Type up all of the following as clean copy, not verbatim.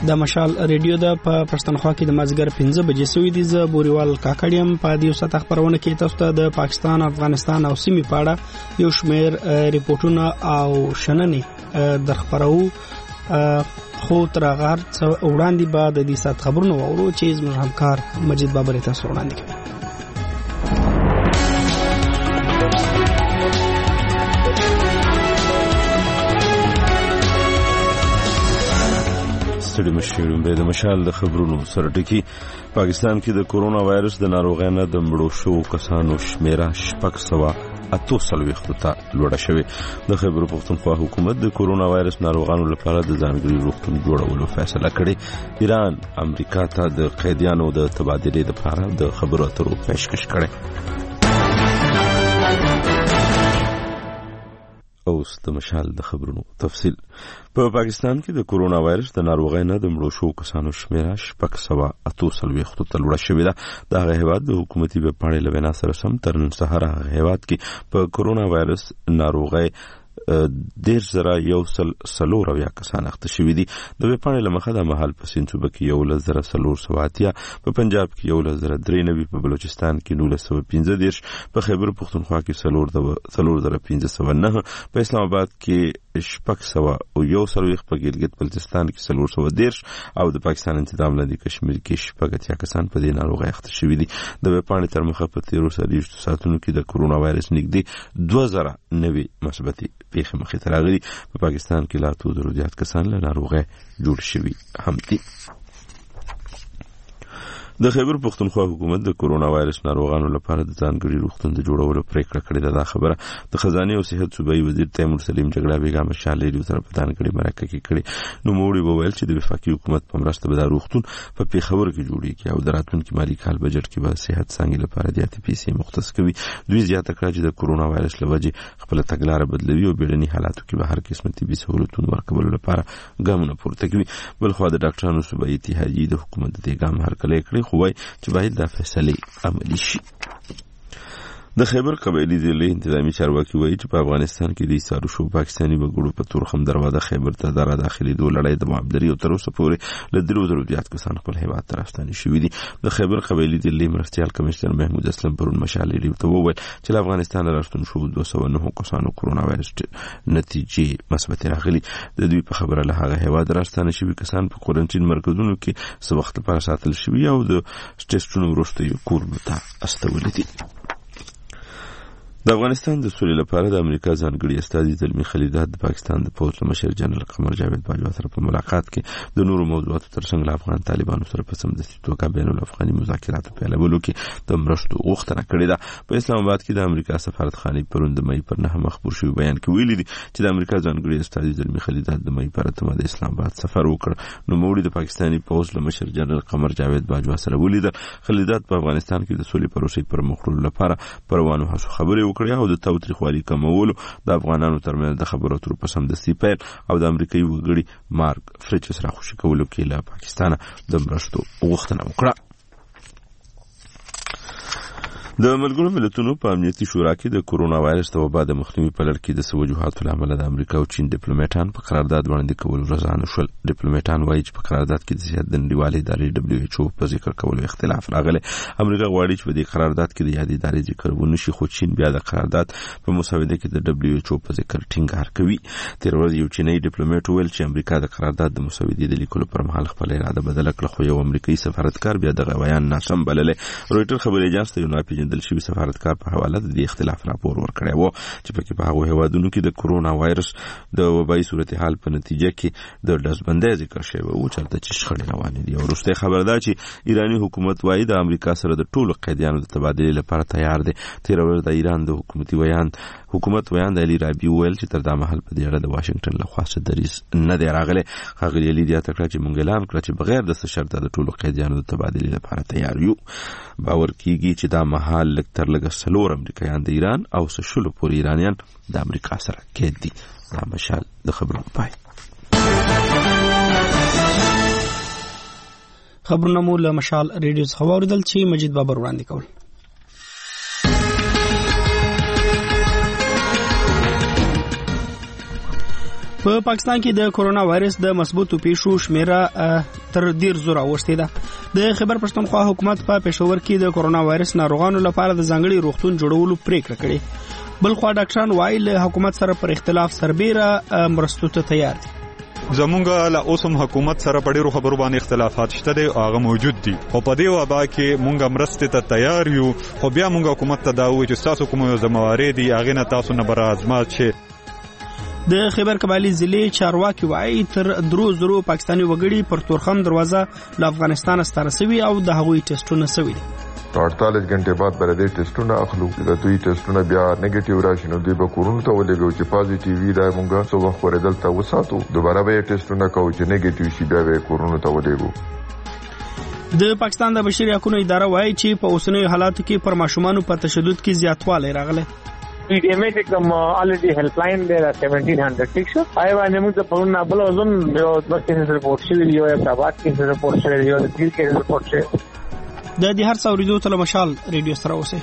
د مشال ریډیو د پښتونخوا کې د مازیګر 15 بجې سوي دي. ز بوريوال کاکړیم په دې ساته خبرونه کې تاسو ته د پاکستان، افغانستان او سیمې په اړه یو شمېر ریپورتونه او شننې درخبرو. خو تر هغه وړاندې بعد د دې ساعت خبرونه وورو چې زموږ همکار مجید بابر تاسو وړاندې کوي. د مشال د خبرونو سره ټکی. پاکستان کې د کورونا وایرس د ناروغۍ نه د مړو شوو کسانو شمیره 648 ته لوړه شوې. د خیبر پښتونخوا حکومت د کورونا وایرس ناروغانو لپاره د ځانګړي روغتون جوړولو فیصله کړې. ایران امریکا ته د قیدیانو د تبادلې لپاره د خبرو اترو پیشکش کړې. اوس د مشال د خبرونو تفصیل. په پاکستان کې د کورونا وایرس د ناروغۍ نه د مړو شوو کسانو شمیره 648 ته لوړه شوې ده. د هغه هیواد د حکومتي ویبپاڼې له وینا سره سم تر نن سهار هغه هیواد کې په کورونا وایرس ناروغۍ 1,140 کسان اخته شوي دي. د ویبپاڼې له مخه د مهال په سیند صوبه کې 1,480، په پنجاب کې 1,093، په بلوچستان کې 1,915، په خیبر پښتونخوا کې 4,509، په اسلام آباد کې 601، په ګلګت بلتستان کې 410 او د پاکستان انتظام لاندې کشمیر کې 80 کسان په دې ناروغۍ اخته شوي دي. د ویبپاڼې تر مخه په 13 ساعتونو کې د کورونا وایرس نږدې 2000 نوي مثبتې پیښې مخې ته راغلي. په پاکستان کې لا 2,000 زیات کسان له ناروغۍ جوړ شوي هم دي. د خیبر پښتونخوا حکومت د کورونا وایرس ناروغانو لپاره د ځانګړي روغتون د جوړولو پریکړه کړې ده. دا خبره د خزانه او صحت صوبایي وزیر تیمور سلیم جګړه بیګم شال ریډیو سره په ځانګړي مرکه کې کړې. نو موړي وویل چې د وفاقي حکومت په مرسته به دا روغتون په پیښور کې جوړیږي او د راتلونکي مالي کال بجټ کې به صحت څنګه لپاره زیاتې پیسې مختص کوي. دوی زیاته کړه چې د کورونا وایرس له وجې خپل تګلارې بدلوي او بیړني حالاتو کې به هر قسم طبي سہولتونه ورکولو لپاره ګامونه پورته کوي. بل خو د ډاکټرانو صوبایي اتحادیې د حکومت د ګام هرکلی کړی، خو وايي چې باید دا فیصله عملي شي. د خیبر قبایلی ضلع انتظامی چارواکي وایي چې په افغانستان کې د ایثارو شو پاکستاني وګړو په تورخم دروازه خیبر ته د داخلي دوه لړۍ د معاملې او تر اوسه پورې له 3,000 زیات کسان خپل هیواد ته راستانه شوي دي. د خیبر قبایلی ضلع مرستیال کمشنر محمود اسلم پرون مشال ریډیو ته وویل چې له افغانستان راستون شو 209 کسانو کورونا وایرس نتیجې مثبت راغلي. د دوی په خبره له هغه هیواد راستانه شوي کسان په کوارنټین مرکزونو کې څه وخت لپاره ساتل شوي او د ټیسټونو وروسته یې کورونو ته استولي دي. د افغانستان د سولې لپاره د امریکا ځانګړي استازي زلمي خلیلزاد د پاکستان د پوځ مشر جنرال قمر جاوید باجوا سره په ملاقات کې د نورو موضوعاتو ترڅنګ له افغان طالبانو سره په سمدستي توګه بین الافغاني مذاکراتو پیلولو کې د مرستو غوښتنه کړې ده. په اسلام آباد کې د امریکا سفارتخانې پرون د مې پر 9 مخبر شوی بیان کې ویلي دي چې د امریکا ځانګړي استازي زلمي خلیلزاد د مې پر 8 د اسلام آباد سفر وکړ. نو موړي د پاکستاني پوځ مشر جنرال قمر جاوید باجوا سره ولیدل. خلیلزاد په افغانستان کې د سولې پروسې پر مخ وړلو لپاره پروانو هڅو خبرې وکړې او د تاوتریخوالي کمولو د افغانانو ترمنځ د خبرو اترو په سمدستي پیل او د امریکایي وګړي مارک فرچس راخوشي کولو کې له پاکستانه د مرستو غوښتنه وکړه. د ملګرو ملتونو په امنیتي شورا کې د کورونا وایرس د وبا د مخنیوي په لړ کې د وجوهاتو له امله د امریکا او چین ډیپلوماټان په قرارداد وړاندې کولو رضا شول. ډیپلوماټان وایي چې په قرارداد کې د صحت د نړیوالې ادارې WHO په ذکر کولو اختلاف راغلی. امریکا غواړي چې په دې قرارداد کې د یادې ادارې ذکر ونشي، خو چین بیا د قرارداد په مسوده کې د WHO په ذکر ټینګار کوي. تیر ورځ یو چینایي ډیپلوماټ وویل چې امریکا د قرارداد د مسودې د لیکلو پر مهال خپل اراده بدله کړه، خو یو امریکایي سفارتکار بیا دغه بیان ناسم بللی. رويټر خبري اژانس ته یو ناپېژندل شوی سفارتکار په حواله د اختلاف راپور ورکړی و چې پکې په هغه هیوادونو کې د کورونا وایرس د وبایي صورتحال په نتیجه کې د ډزبندۍ ذکر شوی و چې چې شخړې روانې دي. ورسته خبر ده چې ایرانی حکومت وایي د امریکا سره د ټولو قیدیانو د تبادلې لپاره تیار دی. تیر ورځ د ایران د حکومت ویان د علی رابی ویل چې تر دا مهال په دې اړه د واشنگټن لخوا څه دریځ نه دی راغلی. هغه علی دې تکړه چې مونږ اعلان کړ چې بغیر د شرط د ټولو قیدیانو د تبادلې لپاره تیار یو. باور کیږي چې دا مهال لږ تر لږه 4 امریکایان د ایران او 100 پورې ایرانیان د امریکا سره قید دي. دا مشال د خبرونو پای. خبرونه مو له مشال ریډیو څخه واوریدل چې مجید بابر وړاندې کول. په پاکستان کې د کورونا وایرس د مثبتو پیښو شمیره تر ډیر زور اوښتې ده. د خیبر پښتونخوا حکومت په پېښور کې د کورونا وایرس ناروغانو لپاره د ځانګړي روغتون جوړولو پریکړه کړې. بل خوا ډاکټران وايي له حکومت سره پر اختلاف سربېره مرستو ته تیار دي. زمونږ له اوسم حکومت سره په ډیرو خبرو باندې اختلافات شته دي او هغه موجود دي، خو په دې وبا کې مونږ مرستې ته تیار یو، خو بیا مونږ حکومت ته دا وایو چې تاسو کوم ذمہواري دي هغه نه تاسو نه برازمات شي. د خیبر کمالي ضلع چارواکي وايي تر 300 پاکستاني وګړي پر تورخم دروازه له افغانستان ستاره شوي او د هغوی ټیسټونه شوي دي. 48 غنټه بعد بر دې ټیسټونه اخلو، د دوی ټیسټونه بیا نیگیټیو راشي نو دوی به کورونو ته ولېږو چې پازیټیو وي دا مونږه څو وخت ورې دلته وساتو، دوباره به ټیسټونه کوو چې نیگیټیو شي بیا به کورونو ته ولېږو. د پاکستان د بشري حقوقو اداره وايي چې په اوسنیو حالاتو کې پر ماشومانو په تشدد کې زیاتوالی راغلی. پی ډی ایم ای کوم الریډي هیلپ لاین دی 1700 ټیک شو آی باندې موږ ته پرون بل ځون یو د کیسز رپورټ شوی دی، یو د کیسز رپورټ شوی دی، یو د کیسز رپورټ شوی د دې هر څو ورځو ته مشال ریډیو سره اوسه.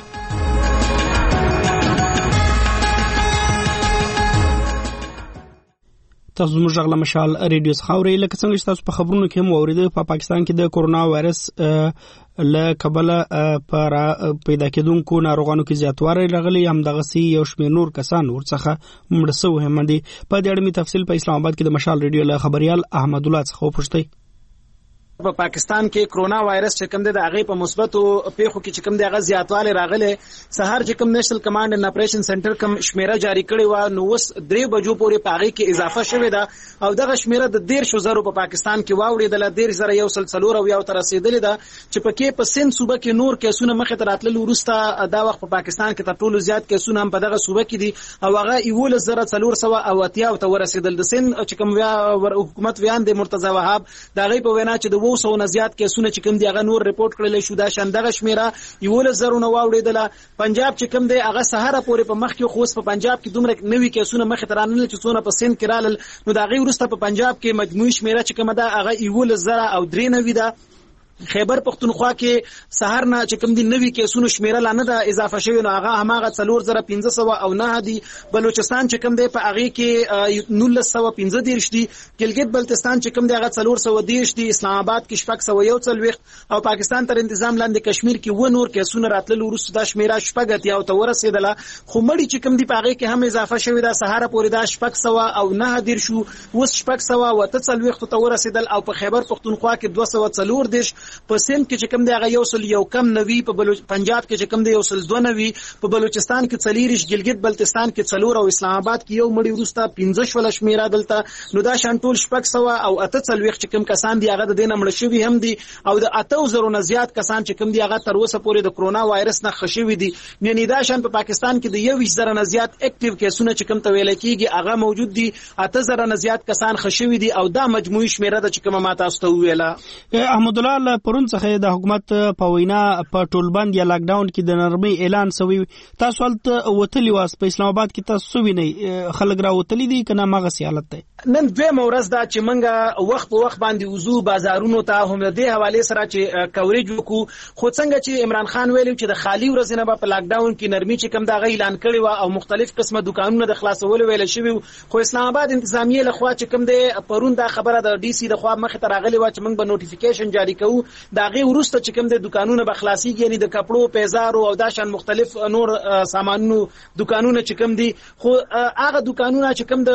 تاسو زموږ غلا مشال ریډیو خاوري لکه څنګه چې تاسو په خبرونو کې هم اوریدل په پاکستان کې د کورونا وایرس له کبله پر پیدا کېدونکو ناروغانو کې زیاتوالی راغلی، هم دغه سي یو شمېر نور کسان ورڅخه مړ شوي هم دي. په دې اړه می تفصیل په اسلام آباد کې د مشال ریډیو له خبريال احمد الله څخه وپوښتنه. په پاکستان کې کرونا وایرس چې کوم د هغه په مثبتو پیښو کې چې کوم د هغه زیاتوالی راغلی، سهار چې کوم نېشنل کمانډ اینډ اپریشن سنټر کوم شمیره جاری کړې و نو اوس 3 بجو پورې په هغه کې اضافه شوې ده او دغه شمیره د 100,000 په پاکستان کې واوړېدله، 1,100 او یو تر رسیدلې ده چې پکې په سند صوبه کې نور کیسونه مخې ته راتلل. وروسته دا وخت په پاکستان کې تر ټولو زیات کیسونه هم په دغه صوبه کې دي او هغه 11,480 ته ورسېدل. د سند چې کوم حکومت ویان د مرتضی وهاب دا غي په وینا چې د 200 نه زیات کیسونه چې کوم دی هغه نور ریپورت کړل شو، دا شاندغه شمیره 11,000 نه واوړېدله. پنجاب چې کوم دی هغه سهار پورې په مخ کې خو په پنجاب کې دومره نوي کیسونه مخ ته رانل چې څونه په سند کې رالل، نو دا غي ورسته په پنجاب کې مجموعي شمیره چې کوم ده هغه 11,093 ده. خیبر پختونخوا کې سهار نه چې کوم دي نوي کیسونو شمیره لانه ده اضافه شوی، نو هغه هماغه 4,509 دي. بلوچستان چې کوم دی په هغه کې 1915 دي، ګلګت بلتستان چې کوم دی هغه 410 دي، اسلام آباد کې 641 او پاکستان تر تنظیم لاندې کشمیر کې و نور کیسونه راتلل. ورسته دا شمیره 80 او ته ورسېدله، خو مړي چې کوم دی په هغه کې هم اضافه شوی ده، سهار پورې دا 609 شو، اوس 643 ته ورسېدل او په خیبر پختونخوا کې 240 په سند کې چې کوم دی هغه یو کم 90، په پنجاب کې چې کوم دی 192، په بلوچستان کې 40، ګلګت بلتستان کې 4 او اسلام آباد کې یو مړی ورسته 15 شمیره دلته. نو دا شانټول 648 چې کوم کسان دی هغه د دینه مړ شوی هم دي او د 8000 نه زیات کسان چې کوم دی هغه تر اوسه پورې د کرونا وایرس نه خښوي دي. یعنی دا شان په پاکستان کې د 21,000 نه زیات اکټیو کیسونه چې کوم ته ویل کېږي هغه موجود دي، 8000 نه زیات کسان خښوي دي او دا مجموعي شمیره ده چې کوم ما تاسو ته ویله. احمد الله پرون څخه د حکومت په وینا په ټولبند یا لاک ډاون کې د نرمۍ اعلان شوی، تاسو ولته وتلی واس په اسلام آباد کې تاسو وینئ خلک را وتلی دي کنه ماغه سیالت ده؟ نن دوه ورځ دا چې منګه وخت په وخت باندې وضو بازارونو ته هم د حواله سره چې کوریج وکړو، خو څنګه چې عمران خان ویلو چې د خالی ورځې نه په لاک ډاون کې نرمي چې کوم دا غي اعلان کړی و او مختلف قسمه دکانونه د خلاصولو ویل شوی، خو اسلام آباد انتظامیه لخوا چې کوم د پرون دا خبره د ډي سي د خوا مخ ته راغلی و چې موږ به نوټیفیکیشن جاری کوو، دا غي ورسته چې کوم د دکانونه به خلاصيږي، یعنی د کپړو پیزارو او دا شان مختلف نور سامانونو دکانونه چې کوم دي، خو هغه دکانونه چې کوم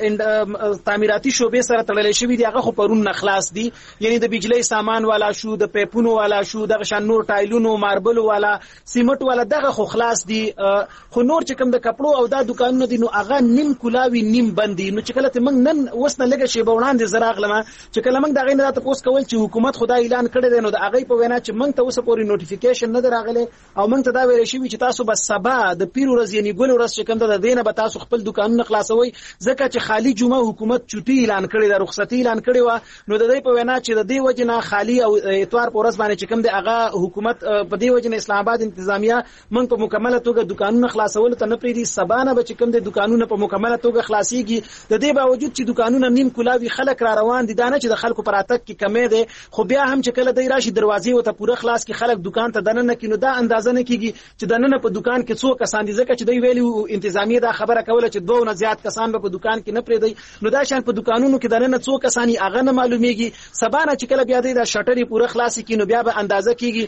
د تعمیراتي شوبې سره تړلې شوی دي هغه خو پرون نه خلاص دي، یعنی د بجلی سامان والا شو، د پیپونو والا شو، د شان نور ټایلونو ماربل والا سیمټ والا دغه خو خلاص دي، خو نور چې کوم د کپړو او دا دکانونه دي نو هغه نیم کولاوي نیم بندي. نو چې کله موږ نن وسنه لګه شی بوړاندې زراغلمه چې کله موږ دغه نه تاسو کول چې حکومت خدای اعلان کړی دی، نو د هغه په وینا چې موږ ته اوسه پورې نوټیفیکیشن نه دراغله او موږ ته دا ویل شي چې تاسو بس سبا د پیر ورځ یعنی ګل ورځ چې کوم د دینه به تاسو خپل دکانونه خلاصوي، ځکه چې خالی جمعه حکومت چټي اعلان کړی د رخصتي اعلان کړی و، نو د دې په وینا چې د دې وجنه خالی او اتوار په ورځ باندې چې کوم د هغه حکومت په دې وجنه اسلام آباد انتظامیه موږ په مکمله توګه دکانونه خلاصول ته نه پریدي، سبا نه به چې کوم د دکانونه په مکمله توګه خلاصيږي. د دې باوجود چې دکانونه نیم کولاوي خلک را روان دي، دا نه چې د خلکو پراتک کې کمې ده، خو بیا هم چې کله کله دی راشي دروازې وته پوره خلاص کی خلک دکان ته دننه کینو دا اندازه نه کیږي چې دننه په دکان کې څو کسان دي ځکه چې دوی ویلي انتظامیه دا خبره کوله چې 2 نه زیات کسان په دکان کې نه پرېږدي. نو دا شان په دکانونو کې دننه څو کسان هغه نه معلومیږي. سبا نه چې کله بیا دی دا شټرې پوره خلاص کینو بیا به اندازه کیږي.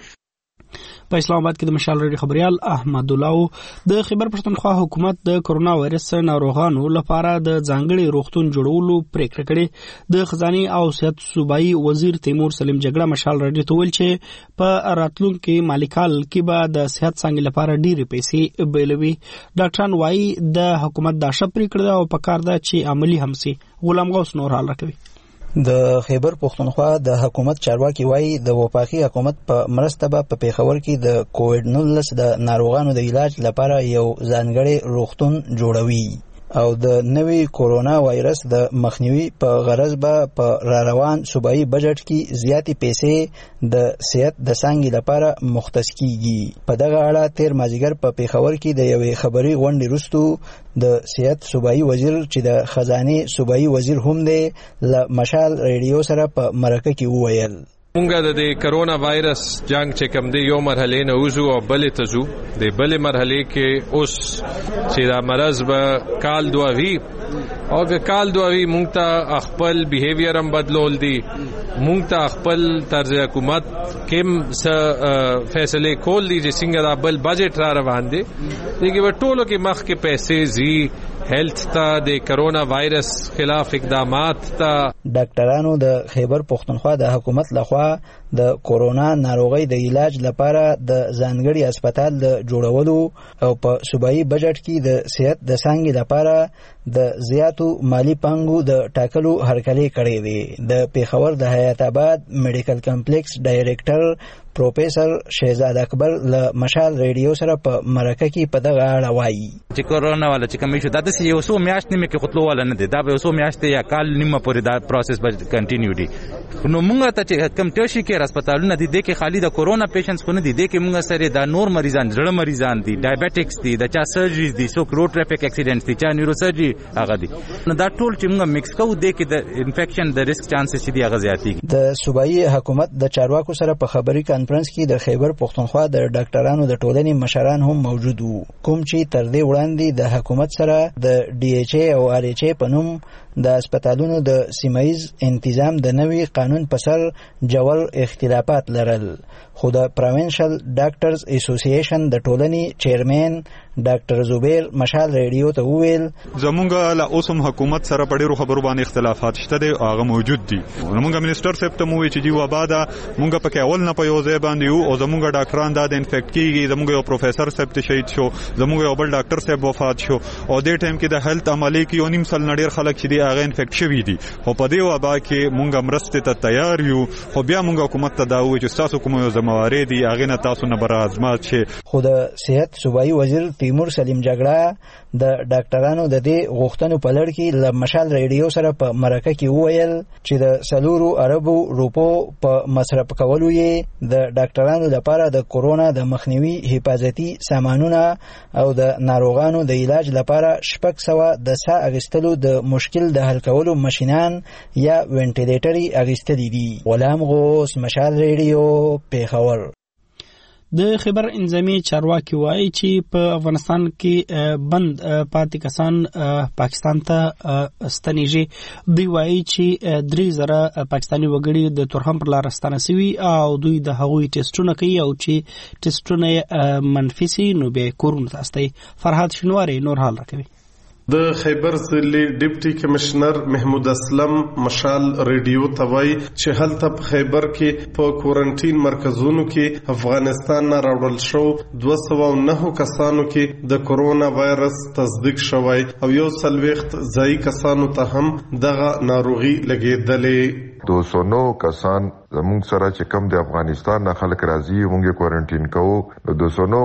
په اسلام آباد کې د مشال رادیو خبريال احمد الله د خیبر پښتونخوا حکومت د کرونا وایرس ناروغانو لپاره د ځانګړي روغتون جوړولو پریکړه کړې. د خزانه او صحت صوبایي وزیر تیمور سلیم جګړه مشال رادیو ته ویل چې په راتلونکي مالی کال کې به د صحت څنګه لپاره ډېری پیسې بیلوي. ډاکټران وايي د حکومت دا شپ پریکړه او په کار ده چې عملی هم سي. غلام غوث نور حال راکوي. د خیبر پښتونخوا د حکومت چارواکي وایي د وفاقي حکومت په مرسته به په پیښور کې د کووډ 19 د ناروغانو د علاج لپاره یو ځانګړی روغتون جوړوي او د نوي کورونا وایرس د مخنیوي په غرض به په راروان صوبایي بجټ کې زیاتې پیسې د صحت د څانګې لپاره مختص کیږي. په دغه اړه تیر مازیګر په پیښور کې د یوې خبري غونډې وروسته د صحت صوبایي وزیر چې د خزانه صوبایي وزیر هم دی له مشال ریډیو سره په مرکه کې وویل مونږ د کرونا وایرس جنگ چې کوم دی یو مرحله نه وځو او بلې ته ځو. د بلې مرحله کې اوس چې دا مرض به کال دوه او که کال دوه مونږ ته خپل بیهیویر هم بدلول دي. مونږ ته خپل طرز حکومت کوم څه فیصله کول دي چې څنګه دا بل بجټ را روان دي. دغه ټولو کې مخ کې پیسې زی هیلث ته د کرونا وایرس خلاف اقدامات ته. ډاکټرانو د خیبر پښتونخوا د حکومت لخوا د کورونا ناروغي د علاج لپاره د ځانګړي هسپتال د جوړولو او په صوبایي بجټ کې د صحت د څانګې لپاره د زیاتو مالی پانګو د ټاکلو هرکلی کړی دی. د پیښور د حیات آباد میډیکل کمپلیکس ډایریکټر پروفیسر شهزاد اکبر له مشال ریډیو سره په مرکه کې په دغه اړه وایي چې کورونا والا چې کوم شو دا د یو څو میاشتې مې کې خطلو والا نه دی. دا به یو څو میاشتې یا کال نیمه پورې دا پروسس به کنټینیو دی. نو موږ ته چې کم ټوشي کې هسپتالونه دي د کې خالی د کورونا پیشنټس کو نه دي. د کې موږ سره د نور مریضان زړه مریضان دي ډایابټکس دي د چا سرجریز دي څوک روډ ټریفیک اکسیډنټس دي چا نیورو سرجری هغه دي. نو دا ټول چې موږ مکس کوو د کې د انفیکشن د ریسک چانسز دي هغه زیاتېږي. د صوبایي حکومت د چارواکو سره په خبري کانفرنس کې د خیبر پښتونخوا د ډاکټرانو د ټولنې مشران هم موجود وو کوم چې تر دې وړاندې د حکومت سره د ډي ایچ ای او ار ایچ ای په نوم د هسپتالونو د سیمایز تنظیم د نوي قانون په سر جوړ اختلافات لرل. خو د پروینشل ډاکټرز اسوسییشن د ټولنې چیرمن ډاکټر زبیر مشال ریډیو ته وویل زمونږ له اوسم حکومت سره په ډیرو خبرو باندې اختلافات شته دي هغه موجود دي. زمونږ منیسټر صاحب ته مو چې دی وباده مونږ په کې اول نه په یو ځای باندې یو او زمونږ ډاکټران دا د انفیکټ کیږي. زمونږ یو پروفیسور صاحب ته شهید شو زمونږ یو بل ډاکټر صاحب وفات شو او د ټیم کې د هیلث عملي کې یو نیم سل نړیر خلک چې دی هغه انفیکټ شوی دي. او په دې وبا کې مونږ مرسته ته تیار یو خو بیا مونږ حکومت ته دا وایي چې تاسو کوم یو ذمہواری دي هغه نه تاسو نه برازمات شي. خو د صحت صوبایي وزیر تیمور سلیم جګړه د ډاکټرانو د دې غوښتنو په لړ کې له مشال ریډیو سره په مرکه کې وویل چې د 4 اربو روپو په مصرف کولو یې د ډاکټرانو لپاره د کورونا د مخنیوي حفاظتي سامانونه او د ناروغانو د علاج لپاره 600 د سا اغستلو د مشکل د حل کولو ماشينان یا وینټیلیټري اغستلي دي. غلام غوث مشال ریډیو پیښور. د خیبر انضمامي چارواکي وایي چې په افغانستان کې بند پاتې کسان پاکستان ته ستنېږي. دوی وایي چې 3000 پاکستاني وګړي د تورخم پر لار ستانه شوي او دوی د هغوی ټیسټونه کوي او چې ټیسټونه منفي سي نو به کورونا تاستي. فرحات شنواري نور حال راکوي. د خیبر ضلع ډیپټي کمشنر محمود اسلم مشال ریډیو توای چې هلته په خیبر کې په کوارنټین مرکزونو کې افغانستان نه راوړل شو 209 کسانو کې د کورونا وایرس تصدیق شوی او یو سلويخت ځای کسانو ته هم دغه ناروغي لګیدلې. 209 کسان زموږ سره چې کم د افغانستان نه خلک راځي موږ کوارنټین کوو. 209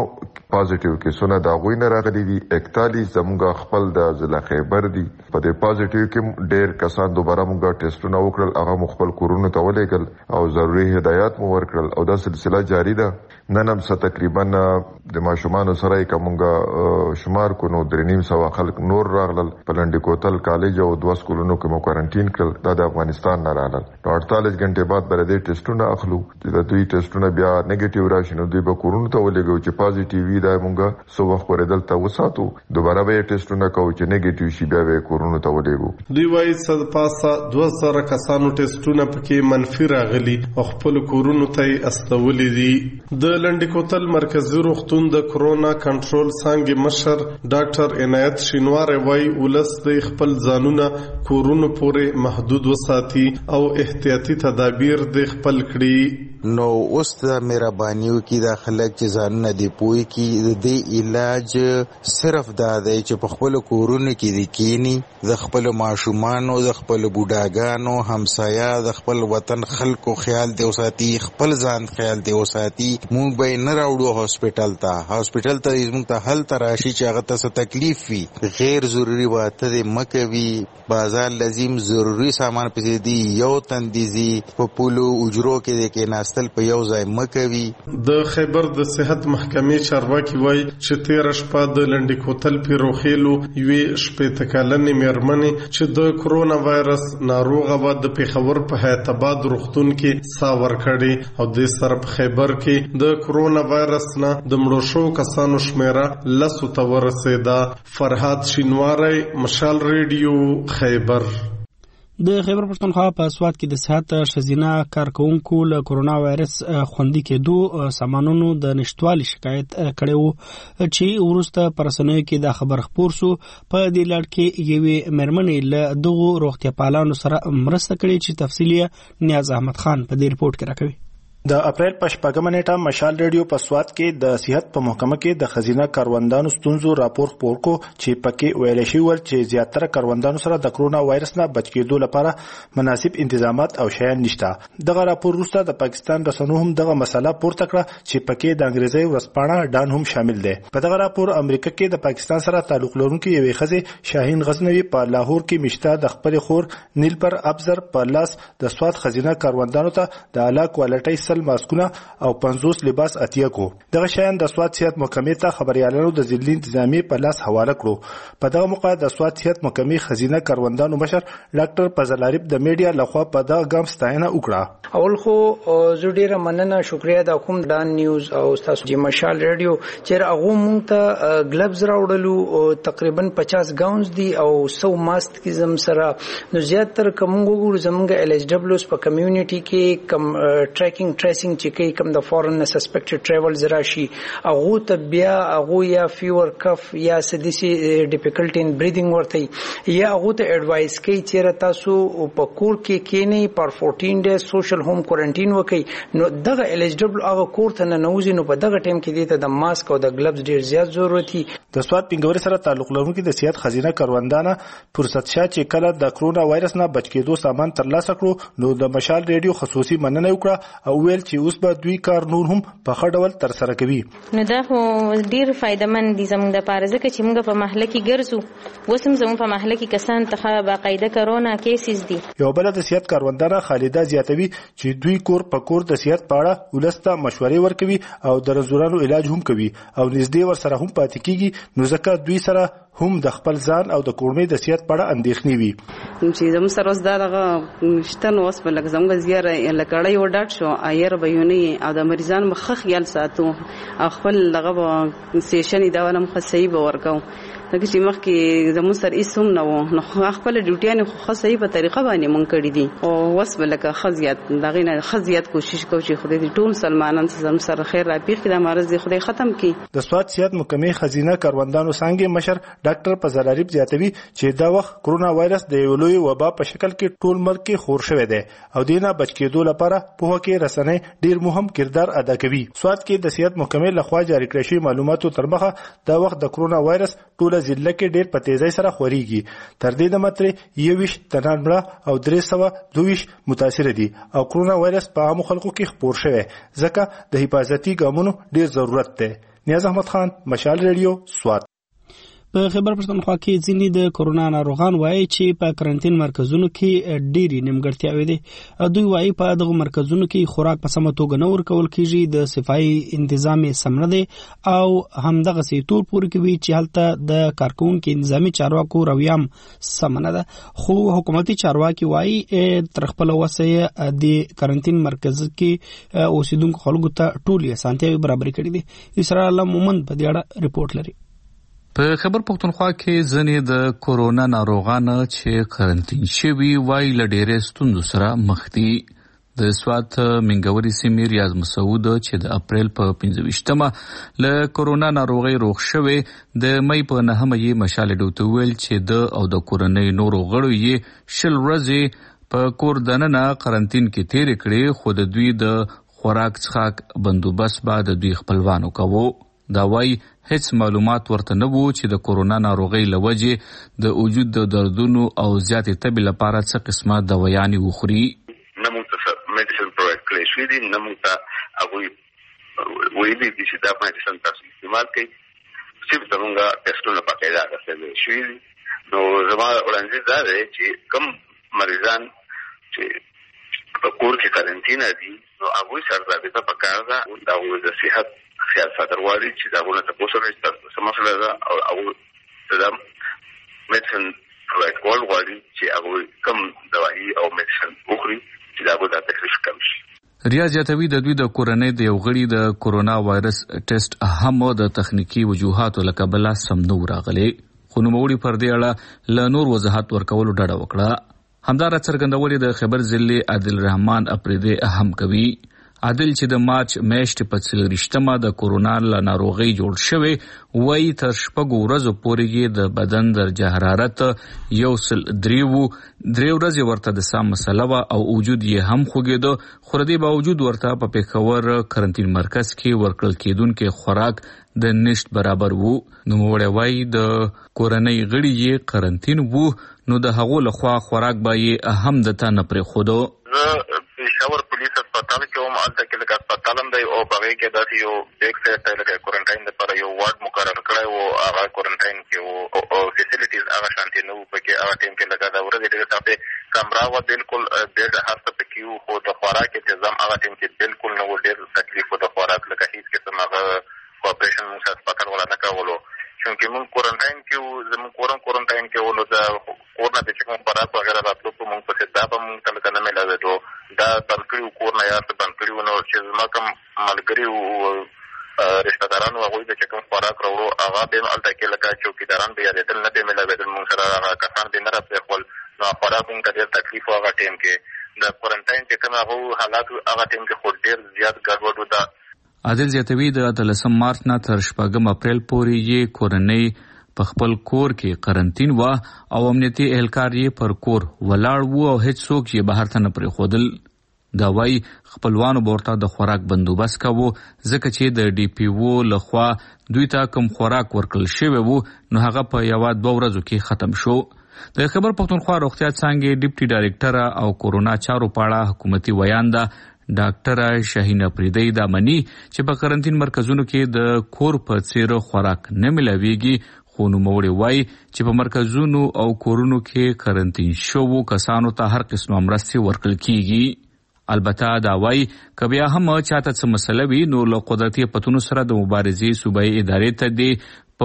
پازیټیو کیسونه دا غوي نه راغلي دي. 41 زموږ خپل د ضلع خیبر دي. په دې پازیټیو کې ډېر کسان دوباره موږ ټیسټونه وکړل, هغه مخبل کورونه ته ولېږل او ضروري هدایات مو ورکړل او دا سلسله جاری ده. نن هم تقریبا د ماشومان سره کومه شمار کو نو 3.5 خلک نور راغلل. په لنډی کوتل کالج او 2 سکولونو کې مو کوارنټین کړل. دا د افغانستان نه راغلل. 48 غنټې بعد بر دې ټیسټونه اخلو. د دوی ټیسټونه بیا نیگیټیو راشي نو دوی به کورونه ته ولېږو چې پازیټیو وي. دا موږ سو وخت پرې دلته وساتو. دوباره به ټیسټونه کوو چې نیگیټیو شي بیا به کورونه ته ولېږو. دوی وايي چې پاسه 2000 کسانو ټیسټونه پکې منفي راغلي او خپل کورونو ته استولې دي. د لنډی کوتل مرکزی روغتون د کرونا کنټرول څانګې مشر ډاکټر عنایت شینوار وايي ولس د خپل ځانونه کورونو پورې محدود وساتي او احتیاطي تدابیر د خپل کړي. نو اوس د مهربانیو کې د خلک چې ځانونه دی پوي کې د علاج صرف دا دی چې په خپل کورونو کې دي کینی, د خپل ماشومانو, د خپل بوډاګانو, همسایا, د خپل وطن خلکو خیال دی وساتي, خپل ځان خیال دی وساتي. مونږ به نه راوړو هاسپټل ته زموږ ته هل تراشي چې هغه ته تکلیف وي. غیر ضروري واته د مکوي بازار لازم ضروري سامان پسې دی یو تندیزي په پولو اجرو کې د کې ناستل په یو ځای مکوي. د خیبر د صحت محکمې چارواکي وایي چې 13 شپه د لنډی کوتل پیروخیلو یوې شپې تکلنې میرمنې چې د کرونا وایرس ناروغه و د پیښور په حیات آباد روغتون کې سا ورکړي او د سر په خیبر کې د کرونا وایرس نه د مړو شو کسانو شمیره 10 ته ورسېده. فرهاد شینواری, مشال ریډیو, خیبر. د خیبر پښتونخوا په سواد کې د صحت ښځینه کارکونکو له کرونا وایرس خوندي کېدو سامانونو د نشټوالي شکایت کړی و چې وروسته پر رسنیو کې د خبر خپور شو. په دې لړ کې یوې مېرمنې له دغو روغتیا پالانو سره مرسته کړې چې تفصیل یې نیاز احمد خان په دې رپورټ کې راکوي. د اپریل په 4 نیټه مشال ریډیو په سواد کې د صحت په محکمه کې د خزینه کاروندانو ستونزو راپور خپور کو چې پکې ویل شوی ول چې زیاتره کاروندانو سره د کرونا وایرس نه بچ کېدو لپاره مناسب انتظامات او شیان نشته. دغه راپور وروسته د پاکستان رسنیو هم دغه مسله پورته کړه چې پکې د انګریزي ورځپاڼه ډان هم شامل دی. په دغه راپور امریکا کې د پاکستان سره تعلق لرونکي یوې ښځې شاهین غزنوي په لاهور کې مشته د خپل خور نیلپر ابزر په لاس د سواد خزینه کاروندانو ته د اعلی کوالټي ماسکونه او 50 لباس اتیا کو. دغه شیان د سواد صحت محکمې ته خبريالانو د ضلع انتظامی په لاس حواله کړو. په دغه موقع د سواد صحت محکمې خزینه کاروندانو مشر ډاکټر فضل عارف د میډیا لخوا په دغه ګام ستاینه وکړه. اول خو زه ډیره مننه شکریا د کوم ډان نیوز او تاسو د مشال ریډیو چې هغه مونږ ته ګلبز راوړلو تقریبا 50 گاونز دي او 100 ماسک کې زم سره نو زیاتره کوم وګورو زمونږ ال ایچ دبليوز په کمیونټي کې کم ټریکینګ ټریسینګ چې کوم د فورن سسپیکټډ ټریولز راشي هغه ته بیا هغه یا فیور کف یا سديسي ډیفیکلټی ان بریدینګ ورته یا هغه ته ایڈوایس کوي چې تاسو په کور کې کینې پر 14 ډیز سوشل هوم کوارنټین وکړي. نو دغه ال ایچ دبليو هغه کور ته نه نوځي نو په دغه ټیم کې د ماسک او د ګلبز ډیر زیات ضرورت دي. د سواد پنګوري سره تعلق لرونکي د صحت خزینه کاروندانه فرصت شاه چې کله د کرونا وایرس نه بچ کېدو سامان ترلاسه کړو نو د مشال ریډیو خصوصي مننه وکړه او ویل چې اوس به دوی کار نور هم په ښه ډول تر سره کوي. نو دا خو ډیر فائدمن دي زموږ لپاره ځکه چې موږ په محله کې ګرځو وسم زموږ په محله کې کسان ته باقاعده کرونا کیسز دي. یو بل د صحت کاروندانه خالده زیاتوي چې دوی کور په کور د صحت په اړه ولسته مشورې ورکوي او د رزورانو علاج هم کوي او نږدې ور سره هم پاتې کیږي نو ځکه دوی سره هم د خپل ځان او د کورنۍ د صحت په اړه اندېښنې وي. چې زموږ سره اوس دغه شته نو اوس په لږ زموږ زیاره لکړی و ډاټ شو ایر به یونی او د مریضان مخ خیال ساتو او خپل دغه سیشن دا ولم خصي به ورکو لکه چې مخکې زموږ سره ایسوم نو خپل ډیوټیان خو صحیح په طریقه باندې مونږ کړی دي او وس بلکه خزيات دغه نه خزيات کوشش کوي چې خدای دې ټول مسلمانان زموږ سره خیر را پیښ د مرز دې خدای ختم کړي. د سواد صحت محکمې خزینه کاروندانو څنګه مشر ډاکټر فضل عارف زیاتوي چې دا وخت کرونا وایرس د یو لوی وبا په شکل کې ټول ملک کې خور شوی دی او دینه بچ کېدو لپاره په کې رسنۍ ډیر مهم کردار ادا کوي. سواد کې د صحت محکمې لخوا جاری کړی شوی معلوماتو تر مخه دا وخت د کرونا وایرس ټول ضلع کې ډیر په تیزی سره خوريږي. تر دې د مترې 21 تنان مړه او 322 متاثر دي او کرونا وایرس په عامو خلکو کې خپور شوی ځکه د حفاظتي ګامونو ډیر ضرورت دی. نیاز احمد خان، مشال ریډیو، سوات. په خیبر پښتونخوا کې ځینې د کورونا ناروغان وایي چې په کرنټین مرکزونو کې ډېری نیمګړتیاوې دي. دوی وایي په دغه مرکزونو کې خوراک په سمه توګه نه ورکول کېږي، د صفایي تنظیم سم نه دی او همدغه سیتور پورې کوي چې هلته د کارکونکو نظامی چارواکو رویه سم نه ده. خو حکومتي چارواکي وایي تر خپل وسه د کرنټین مرکز کې اوسیدونکو خلکو ته ټولې اسانتیاوې برابر کړي دي. اسرا الله مومند په دې اړه رپورټ لري. په خیبر پښتونخوا کې ځینې د کورونا ناروغان چې کرنټین شوي وایي له ډېرې ستونزو سره مخ دي. د سوات منګوري سیمې ریاض مسعود چې د اپریل په 25مه له کورونا ناروغۍ روغ شوی د مې په 9مه یې مشال ډوته ویل چې د او د کورنۍ نورو غړو یې 10 ورځې په کور دننه کرنټین کې تیر کړي، خو د دوی د خوراک څښاک بندوبست بعد دوی خپلوانو کوو. دا وایي هیڅ معلومات ورته نه وو چې د کورونا ناروغۍ له وجې د وجود د دردونو او زیاتې تبې لپاره څه قسمه دوايانې وخوري. نه موږ ته میډیسن پرووایډ کړی شوي دي، نه موږ ته هغوی ویلي دي چې دا میډیسن تاسو استعمال کړئ. صرف زموږ ټیسټونه باقاعده اخیستل شوي دي. نو زما وړاندیز دا دی چې کوم مریضان چې په کور کې کرنټینه دي نو هغوی سره رابطه پکار ده. د هغوی د صحت خیال ساتل غواړي چې دا غوونه تاسو سره څه مسله ده او دا میډیسن پرووایډ کول غواړي چې هغوی کوم دوايي او میډیسن وخوري چې دا به د تکلیف کم شي. ریاض یاتوي د دوی د کورنۍ د یو غړي د کورونا وایرس ټیسټ هم د تخنیکی وجوهاتو له کبله سم نه راغلی، خو نوموړي پر دې اړه له نور وضاحت ورکولو ډډه وکړه. همدارا څرګندولې د خیبر ضلع عادل رحمان اپریدي اهم کوي. عادل چې د مارچ میاشتې په 40مه د کورونا له ناروغۍ جوړ شوی وایي تر 6 ورځو پورې د بدن درجه حرارت 103 ورځې ورته د سم مسله وه او وجود یې هم خوږېده، خو د دې باوجود ورته په پېښور کرنټین مرکز کې ورکړل کېدونکي خوراک د نشت برابر وو. نوموړی وایي د کورنۍ غړي یې کرنټین وو نو د هغو لخوا خوراک به یې هم دته نه پرېښوده. پېښور پولیس هسپتال کې هم هلته کې لکه هسپتال هم دی او په هغې کې داسې یو بیک سایډ ته لکه کورنټاین دپاره یو وارډ مقرر کړی و، هغه کورنټاین کې و او فیسیلیټیز هغه شانتې نه وو پکې. هغه ټایم کې لکه د ورځې ډېرې ساعتې کمره وه، بلکل بیډ هر څه پکې وو، خو د خوراک انتظام هغه ټایم کې بلکل نه و. ډېر تکلیف و د خوراک، لکه هېڅ قسم هغه کوآپریشن موږ سره هسپتال والا نه کولو. چونکې موږ کورنټاین کې وو، زموږ کور هم کورنټاین کې و، نو د کور نه چې کوم خوراک وغیره راتلو په موږ پسې دا به موږ ته لکه نه میلاوېدو. دا بند کړي وو، کور نه یا څه بند کړي وو. نو چې زما کوم ملګري وو رشته داران وو هغوی ته چې کوم خوراک راوړو هغه به هم هلته کې لکه چوکیداران به یادېدل، نه به یې میلاوېدل موږ سره، هغه کسان به یې نه راپرېښول. نو خوراک موږ ته ډېر تکلیف و هغه ټایم کې. د کورنټاین چې کوم هغه حالات هغه ټایم کې خو ډېر زیات ګډوډ و. عادل زیاتوي د 13 مارچ نه تر 6 اپریل پورې یې کورنۍ په خپل کور کې کرنټین و او امنیتي اهلکار یې پر کور ولاړ وو او هیڅ څوک یې بهر ته نه پرېښودل. دا وایي خپلوانو به ورته د خوراک بندوبست کوو، ځکه چې د ډي پی او لخوا دوی ته کوم خوراک ورکړل شوی وو نو هغه په 1-2 ورځو کې ختم شو. د خیبر پښتونخوا روغتیا څانګې ډیپټي ډایریکټر او کورونا چارو په اړه حکومتي ویانده ډاکټره شاهین اپریدي دا مني چې په کرنټین مرکزونو کې د کور په څیر خوراک نه ملاويږي، خو نوموړی وایي چې په مرکزونو او کورونو کې کرنټین شوو کسانو ته هر قسمه مرستې ورکړل کیږي. البته دا وایي که بیا هم چاته څه مسله وي نو له قدرتي پتونو سره د مبارزې صوبایي ادارې ته دی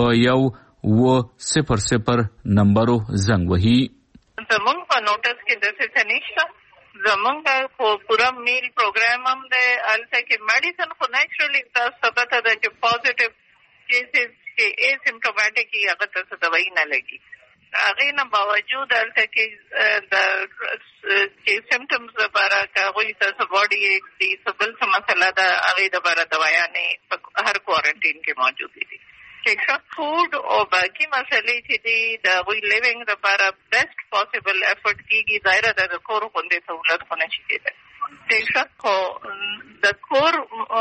په 100 نمبرو زنګ وهي. زمونږ په نوټس کې داسې څه نشته. زمونږ په پوره میل پروګرام هم دی، هلته کې میډیسن خو نیچرلی تاسو ته پته ده چې پازیټیو کیسز کې ایسیمپټومیټیک وي هغه ته څه دوایي نه لګي. هغې نه باوجود هلته کې د چې سمټمز لپاره که هغوی ته څه باډي ایک دي څه بل څه مسله ده هغې دپاره دوایانې په هر کوارنټین کې موجودې دي. ٹھیک شو. فوډ او باقي مسلې چې دي د هغوی لیوینګ لپاره بیسټ پاسبل افورټ کېږي. ظاهره ده د کور غوندې سهولت خو نه شي کېدی. ٹھیک شو. خو د کور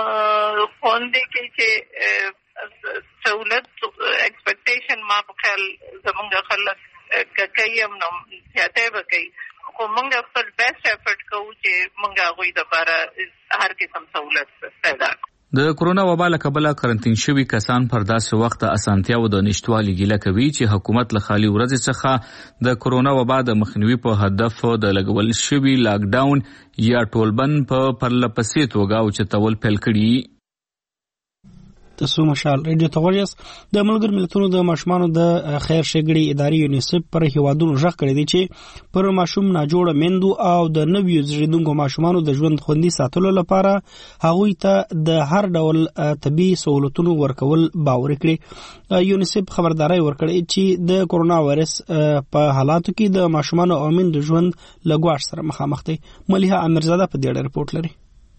غوندې کې چې سهولت ایکسپیکټیشن ما په خیال زمونږ خلک که کوي هم نو زیاتی به کوي، خو مونږ خپل بیسټ افورټ کوو چې مونږ هغوی دپاره هر قسم سهولت پیدا کړو. د کرونا وبا له کبله قرنطین شوي کسان پر داسې وخت اسانتیاو د نشټوالي ګیله کوي چې حکومت له خالي ورځې څخه د کرونا وبا د مخنیوي په هدف د لګول شوي لاک ډاون یا ټولبند په پرلپسې توګه اوچتول پیل کړي. تاسو مشال ریډیو ته ورجاس د ملګر ملتونو د ماشومانو د خیر ښېګړې ادارې یونیسف پر هیوادونو ژغ کړی دی چې پر ماشوم ناجوړه میندو او د نویو زیږیدونکو ماشومانو د ژوند خوندي ساتلو لپاره هغوی ته د هر ډول طبي سہولتونو ورکول باور کړي. یونیسف خبرداري ورکړي چې د کرونا وایرس په حالاتو کې د ماشومانو او میندو ژوند له ګواښ سره مخامخ دی. ملیحه امیرزاده په دې اړه رپورټ لري.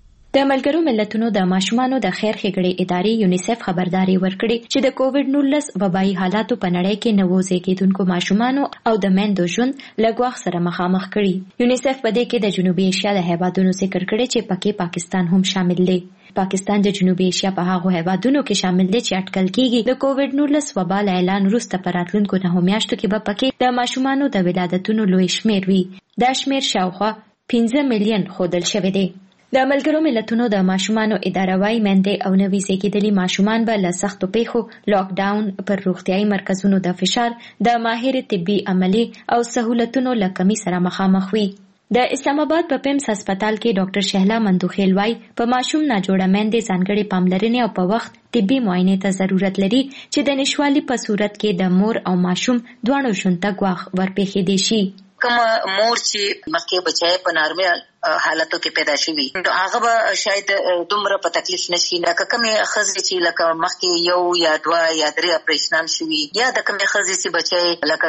د ملګرو ملتونو د ماشومانو د خیر ښېګړې ادارې یونیسف خبرداري ورکړي چې د کووډ-19 وبایي حالاتو په نړۍ کې نوو زیږیدونکو ماشومانو او د میندو ژوند له ګواښ سره مخامخ کړي. یونیسف په دې کې د جنوبي ایشیا د هیوادونو ذکر کړی چې پکې پاکستان هم شامل دی. پاکستان د جنوبي ایشیا په هغو هیوادونو کې شامل دی چې اټکل کېږي د کووډ-19 وبا له اعلان وروسته په راتلونکو 9 میاشتو کې به پکې د ماشومانو د ولادتونو لوی شمیر وي. دا شمیر شاوخوا 15 میلیون ښودل شوی دی. د ملګرو ملتونو د ماشومانو اداره وايي میندې او نوي زیږیدلي ماشومان به له سختو پیښو، لاک ډاون، پر روغتیايي مرکزونو د فشار، د ماهر طبي عملي او سہولتونو له کمی سره مخامخ وي. د اسلام آباد په پیمس هسپتال کې ډاکټر شهلا مندوخیل وايي په ماشوم ناجوړه میندې ځانګړي پاملرنې او په وخت طبي معاینې ته ضرورت لري چې د نشوالي په صورت کې د مور او ماشوم دواړو ژوند ته ګواښ ورپېښېدی شي. کوم مور چې مخکې بچای په نارمل حالاتو کې پیدا شوي نو هغه به شاید دومره په تکلیف نشي لکه کومې ښځې چې لکه مخکې یو یا دوه یا درې اپریشنان شوي یا د کومې ښځې چې بچی لکه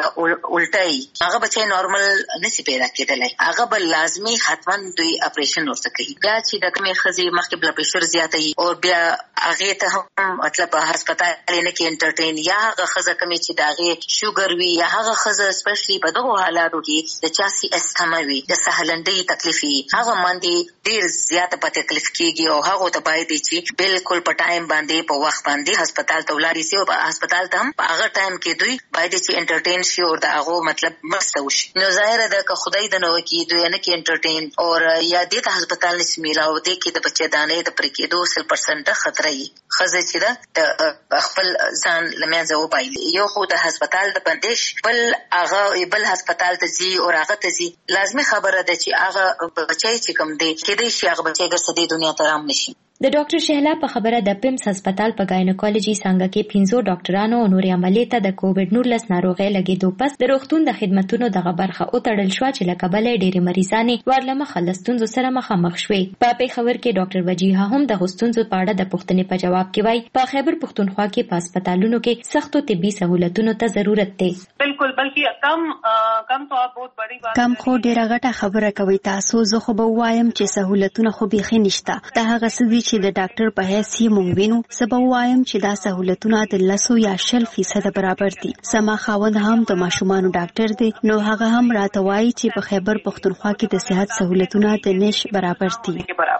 الټه هغه بچی نارمل نشي پیدا کېدلی هغه به لازمي حتما دوی اپریشن ورته کوي. بیا چې د کومې ښځې مخکې بلډ پریشر زیاته وي او بیا هغې ته هم مطلب هسپتال نه کې انټرټین یا هغه ښځه کومې چې د هغې شوګر وي یا هغه ښځه سپیشلي په دغو حالاتو کې د چا سي استما وي د سهلنډۍ تکلیف وي هغه باندې ډیر زیاته په تکلیف کېږي او هغه ته باید چې بالکل په ټایم باندې په وخت باندې هسپتال ته ولاړ شي او په هسپتال ته هم په هغه ټایم کې دوی باید چې انټرټین شي او د هغه مطلب مرسته وشي. نو ظاهره ده که خدای د نو کې دوی نه کې انټرټین او یا د هسپتال نشي میلاو دي کې د بچی دانې د پرې کېدو 100% خطر وي. خزه چې ده د خپل ځان لمنځه وبایلي یو خو د هسپتال د بندش بل هغه بل هسپتال ته ځي او هغه ته ځي لازمي خبره ده چې هغه بچی چې کوم دی کېدای شي هغه بچی ګرځي د دنیا ته رام نشي. د ډاکټر شهلا په خبره د پیمس هسپتال په گاینکولوژي څنګه کې 15 ډاکټرانو او نوري عملیات ته د کووډ-19 ناروغي لګیدو پس د روغتون د خدماتو دغه برخه او تړل شو چې لکه بلې ډېری مریضانې ورلمه خلستونزو سره مخامخ شوې. په پیښور کې ډاکټر وجیها هم د غستونزو په اړه د پوښتنې په جواب کې وایي په خیبر پښتونخوا کې په هسپتالونو کې سختو طبي سہولتونو ته ضرورت دی. بالکل بلکې کم تو بہت بڑی بات کم خو ډیره غټه خبره کوي تاسو. زه خو به وایم چې سہولتونه خو بيخي نشته. دا هغه څه چې د ډاکټر په حیث یې مونږ وینو. سبا وایم چې دا سہولتونه د 10 یا 20% برابر دي. سما خاوند هم د ماشومانو ډاکټر دی نو هغه هم راته وایي چې په خیبر پښتونخوا کې د صحت سہولتونه د نش برابر دي.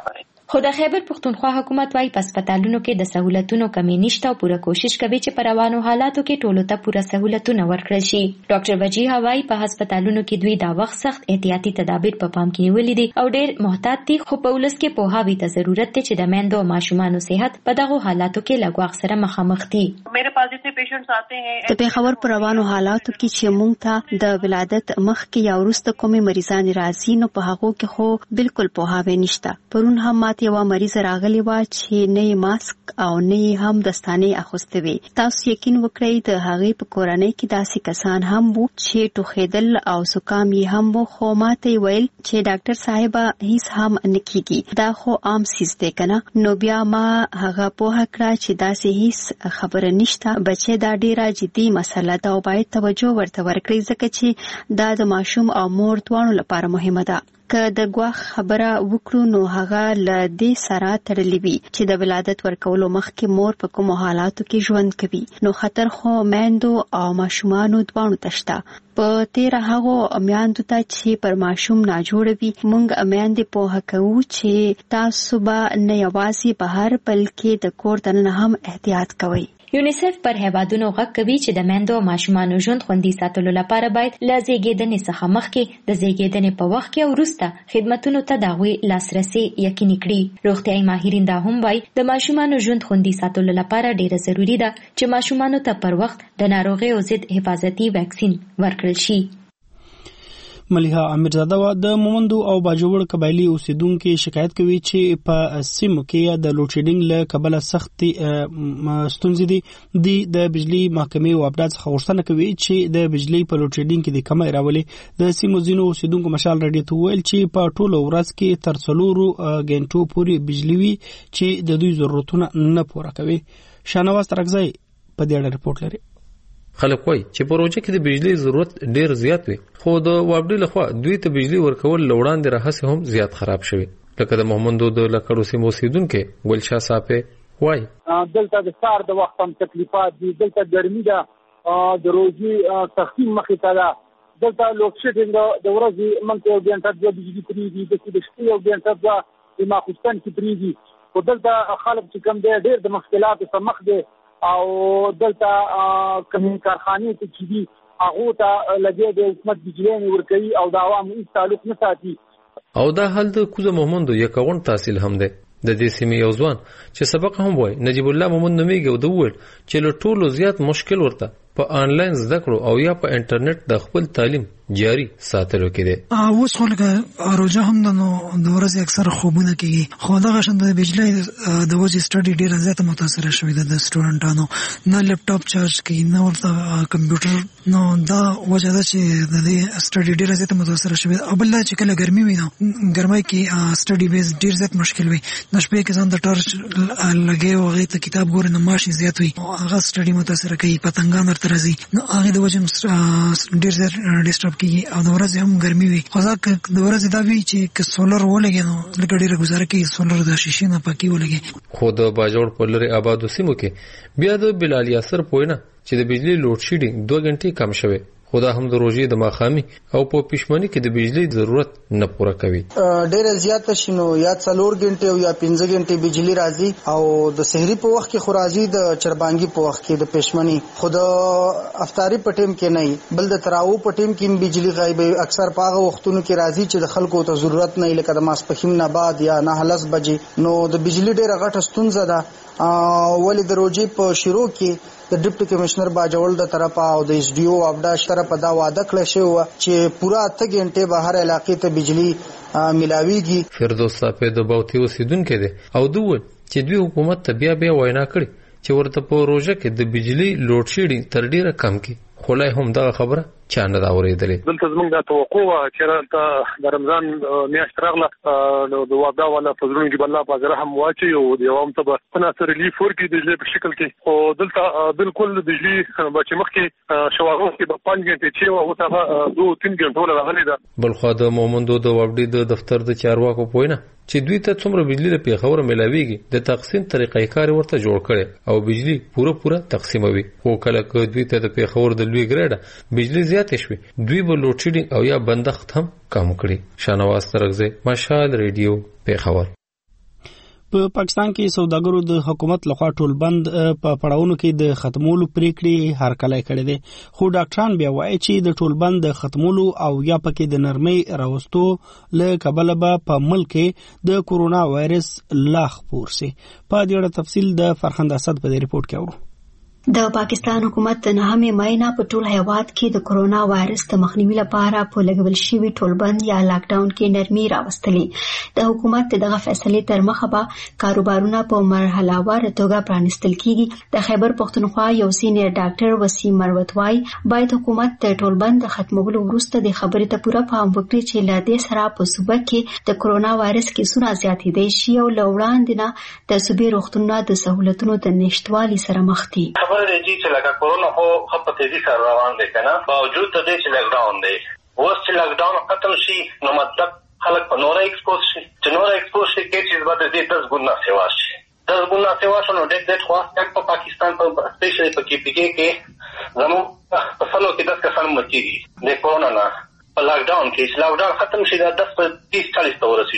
خو د خیبر پښتونخوا حکومت وايي په هسپتالونو کې د سہولتونو کمی نشته او پوره کوشش کوي چې په روانو حالاتو کې ټولو ته پوره سہولتونه ورکړل شي. ډاکټر وجیها وايي په هسپتالونو کې دوی دا وخت سخت احتیاطي تدابیر په پام کې نیولې دي او ډېر محتاط دي خو په ولس کې پوهاوی ته ضرورت دی چې د میندو او ماشومانو صحت په دغه حالاتو کې لګواغ سره مخامخ دي. میرے پاس اتنے پیشنټس آتے ہیں د پیښور پر روانو حالاتو کې چې مونږ ته د ولادت مخکې یا وروسته کومې مریضان راځي نو په هغه کې خو بالکل پوهاوی نشته. پرون هم ماته یو مریض راغلی و چې نه ماسک او نه هم دستانې اخوستې وي. تاسو یقین وکړئ د هغې په کورنۍ کې داسې کسان هم وو چې ټوخېدل او زکام یې هم وو خو ماته ویل چې ډاکټر صاحب هیڅ هم نه کیږي دا خو عام سیز دی کنه. نو بیا ما هغه پوهه کړه چې داسې هیڅ خبره نشته. بچی دا ډیره جدي مسله ده او باید توجه ورته ورکړئ ځکه چې دا د ماشوم او مور دواړو لپاره مهمه ده. که د ګواښ خبره وکړو نو هغه له دې سره تړلې وي چې د ولادت ورکولو مخکې مور په کومو حالاتو کې ژوند کوي نو خطر خو میندو او ماشومانو دواړو ته شته. په تیره هغو میندو ته چې پر ماشوم ناجوړه وي موږ میندې پوهه کوو چې تاسو به نه یوازې بهر بلکې د کور دننه هم احتیاط کوئ. یونیسف پر هیوادونو غږ کوي چې د میندو او ماشومانو ژوند خوندي ساتلو لپاره باید له زیږیدنې څخه مخکې د زیږیدنې په وخت کې او وروسته خدمتونو ته د هغوی لاسرسي یقیني کړي. روغتیايي ماهرین دا هم وایي د ماشومانو ژوند خوندي ساتلو لپاره ډیره ضروری ده چې ماشومانو ته پر وخت د ناروغیو ضد حفاظتي ویکسین ورکړل شي. ملیحه امیرزاده د مومندو او باجوړ قبایلی اوسیدونکو شکایت کوي چې په سیمو کې د لوډ شیډینګ له کبله سخت ستونزې دي. د بجلی محکمې او ابداع څخه غوښتنه کوي چې د بجلی په لوډ شیډینګ کې د کمی راولي. د سیمو ځینو اوسیدونکو مشال رادیو ته ویل چې په ټوله ورځ کې تر 4 غنټو پورې بجلی وي چې د دوی ضرورتونه نه پوره کوي. شانواز ترغزی په دې اړه رپورټ لري. خلک وایي چې پروژه کې د بجلی ضرورت ډیر زیات وي، خو د وابډي لخوا دوی ته بجلی ورکول لوړاندې راهسې هم زیات خراب شوی. لکه د محمدو د لکړو سیمو اوسیدونکو ګلشاه صاحب وایي دلته د سار د وخت هم تکلیفات دي، دلته ګرمي ده، د روزي تقسیم مخې ته ده، دلته لوډ شیډینګ د ورځې منځ یو غنټه د بجلی پریږي، د شپې یو غنټه د ماخوستن کې پریږي. خو دلته خلک چې کوم دی ډیر د مشکلاتو سره مخ دي او دلته کوم کارخانې چې دي هغه ته لګي د حکومت بجلی نه ورکوي او د عوامو هیڅ تعلق نه ساتي. او دا حل د کوزه محمدو یکون تحصیل هم ده. د دې سیمې یو ځوان چې سبق هم وای نجیب الله محمد نومیږي او د وویل چې له ټولو زیات مشکل ورته په آنلاین زده کړو او یا په انټرنیټ د خپل تعلیم جاری ساتلو کې دي. اوس خلک روزه هم د ورځې اکثر خوبونه کوي، خو دا غشن د بجلی د وجې سټډي ډیره زیاته متاثر شوې ده. د سټوډنټانو نه لپټاپ چارج کوي نه ورته کمپیوټر، نو دا وجه ده چې د دې سټډي ډیره زیاته متاثر شوې ده. او بل چې کله ګرمي وي نو ګرمۍ کې سټډي بیس ډیر زیات مشکل وي. د شپې کې ځان د ټارچ لګي او غي ته کتاب ګوري نو ماشي زیات وي، هغه سټډي متاثر کوي، پتنګان ورته راځي، نو هغه د وجه ډیر زیات ډیسټرب کیږي. او د ورځې هم ګرمي وي، خو ځکه د ورځې دا وی چې ک سولر ولګي نو لکه ډیره گزاره کوي، سولر د شیشې نه پاکي ولګي. خو د باجوړ په لري آبادو سیمو کې بیا د بلال یاسر پوینه چې د بجلی لوډ شیډینګ 2 غنټې کم شوه، خدا هم د روزي د ماخامي او په پښمنۍ کې د بجلی ضرورت نه پوره کوي. ډېر زیات شنو یا 4 غنټې او یا 5 غنټې بجلی راځي او د سحری په وخت کې خو راځي، د چربانګي په وخت کې د پښمنۍ، خو د افطاری په ټیم کې نه، بل د تراو په ټیم کې بجلی غایب اکثر په هغه وختونو کې راځي چې د خلکو ته ضرورت نه لکه د ماسپخیم نه بعد یا 9:10 بجې، نو د بجلی ډېر غټه ستونزه ده. ولې د روزي په شروع کې د ډیپټي کمشنر باجوړ د طرفه او د ایس ډي او ابداش طرفه دا وعده کړی شو چې پورا 8 غنټې بهر علاقې ته بجلی ملاويږي. فردوس صاحب د باوتی اوسیدونکو دي او دوی چې دوی حکومت ته بیا وینا کړي چې ورته په روزه کې د بجلی لوډ شیډینګ تر ډیره کم کی، خو لای هم دا خبره چا نه دا اورېدلې. دلته زموږ د توقع چې د رمضان میاشت راغله نو د وعده ولا فزرون کې بل په زره هم واچي او د عوام ته په ناصر ریلیف ورکړي د بجلی په شکل کې، او دلته بالکل د بجلی چې مخکې شوارو کې په 5 غنټې چې او هغه 2-3 غنټو راغلي ده. بل خو د مومندو د وابډي د دفتر د چارواکو پوینه چې دوی ته څومره بجلی د پیښور ملاويږي د تقسیم طریقې کار ورته جوړ کړي او بجلی پوره تقسیموي. خو کله که دوی ته د پیښور د لوی ګریډ بجلی زیات شوي دوی به لوډ شیډینګ او یا بندښت هم کم کړي. شانواز ترغزی، مشال ریډیو، پیښور. په پاکستان کې سوداګرو د حکومت لخوا ټول بند په پړاوونو کې د ختمولو پریکړې هرکلی کړې دي، خو ډاکټران بیا وایي چې د ټول بند د ختمولو او یا پکې د نرمۍ راوستو له کبله به په ملک کې د کورونا وایرس لا خپور سي. په دې اړه تفصیل د فرخند اسد په ریپورت کې اورو. د پاکستان حکومت د 9 مې نه په ټول هیواد کې د کورونا وایرس د مخنیوي لپاره په لګول شوی ټولبند یا لاک ډاون کې نرمي راوستلې. د حکومت دغه فیصله تر مخه به کاروبارونه په مرحله وار توګه پرانستل کیږي. د خیبر پښتونخوا یو سینیر ډاکټر وسیم مروت وايي باید حکومت د ټولبند ختمولو وروسته د خبرې ته پوره پام وکړي چې لا دې سره په صوبه کې د کورونا وایرس کیسونه زیاتېدای شي او لوړاندې نه د صوبې روغتونونو د سہولتونو د نشټوالي سره مخ دي. خبر دی چې لکه کورونا خو په تیزی سره روان دی کنه، باوجود د دې چې لاک ډاون دی. اوس چې لاک ډاون ختم شي نو مطلب خلک په نور ایکسپوز شي، چې نور ایکسپوز شي کې چې بعد دې 10 ګنا سیوا شي، 10 ګنا سیوا شنو ډېر خو په پاکستان په سپیشلی په کې پی کې زمو په فلو کې 10 کسان مچېږي د کورونا نه. په لاک ډاون کې چې لاک ډاون ختم شي دا 10 په 30-40 ته ورسیږي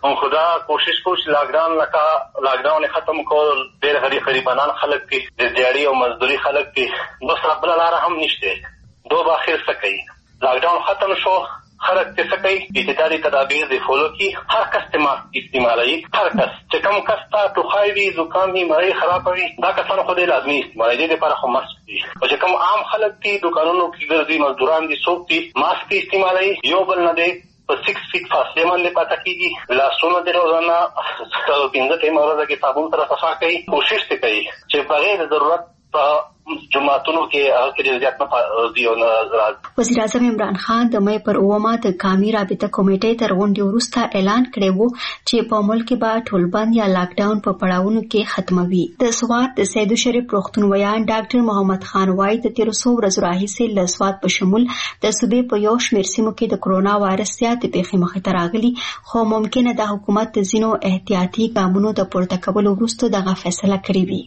خدا کوشش کوو چې لاکډاون ختم کول. ډېر غریبانان خلک دي، د دیاړي او مزدوري خلک دي، بس بله لاره هم نشته. دو به آخر څه کوي؟ لاکډاون ختم شو، خلک ته څه کوي؟ اعتدالي تدابیر د فالو کی. هر کس استعمالوي، هر کس چې کوم کس ته ټوخی وي، زکام وي، مرۍ خرابه وي، دا کسانو خو دې لازمي استعمالوي. دې دپاره خو ماسک دي. او چې کوم عام خلک دي، دوکانونو کې ګرځي، مزدوران دي، څوک دي، ماسک استعمالوي. یو بل نه دی په 6 فیټ فاصله باندې پاتې کېږي. لاسونه د روزانه 15 ټیمه ورځه کې صابون سره صفا کوي. کوشش کوي چې بغیر ضرورت په جماعتونو کې هغه زیات نه دی. وزیر اعظم عمران خان د مې پر 9 د قومي رابطه کمیټې تر غونډې وروسته اعلان کړی و چې په ملک کې به ټولبند یا لاک ډاون په پړاوونو کې ختموي. د سوات د سید شریف روغتون ویان ډاکټر محمد خان وايي د 1300 ورځې راهیسې له سوات په شمول د صوبې په یو شمېر سیمو کې د کرونا وایرس زیاتې پیښې مخې ته راغلي، خو ممکنه د حکومت د ځینو احتیاطي ګامونو د پورته کولو وروسته دغه فیصله کړې وي.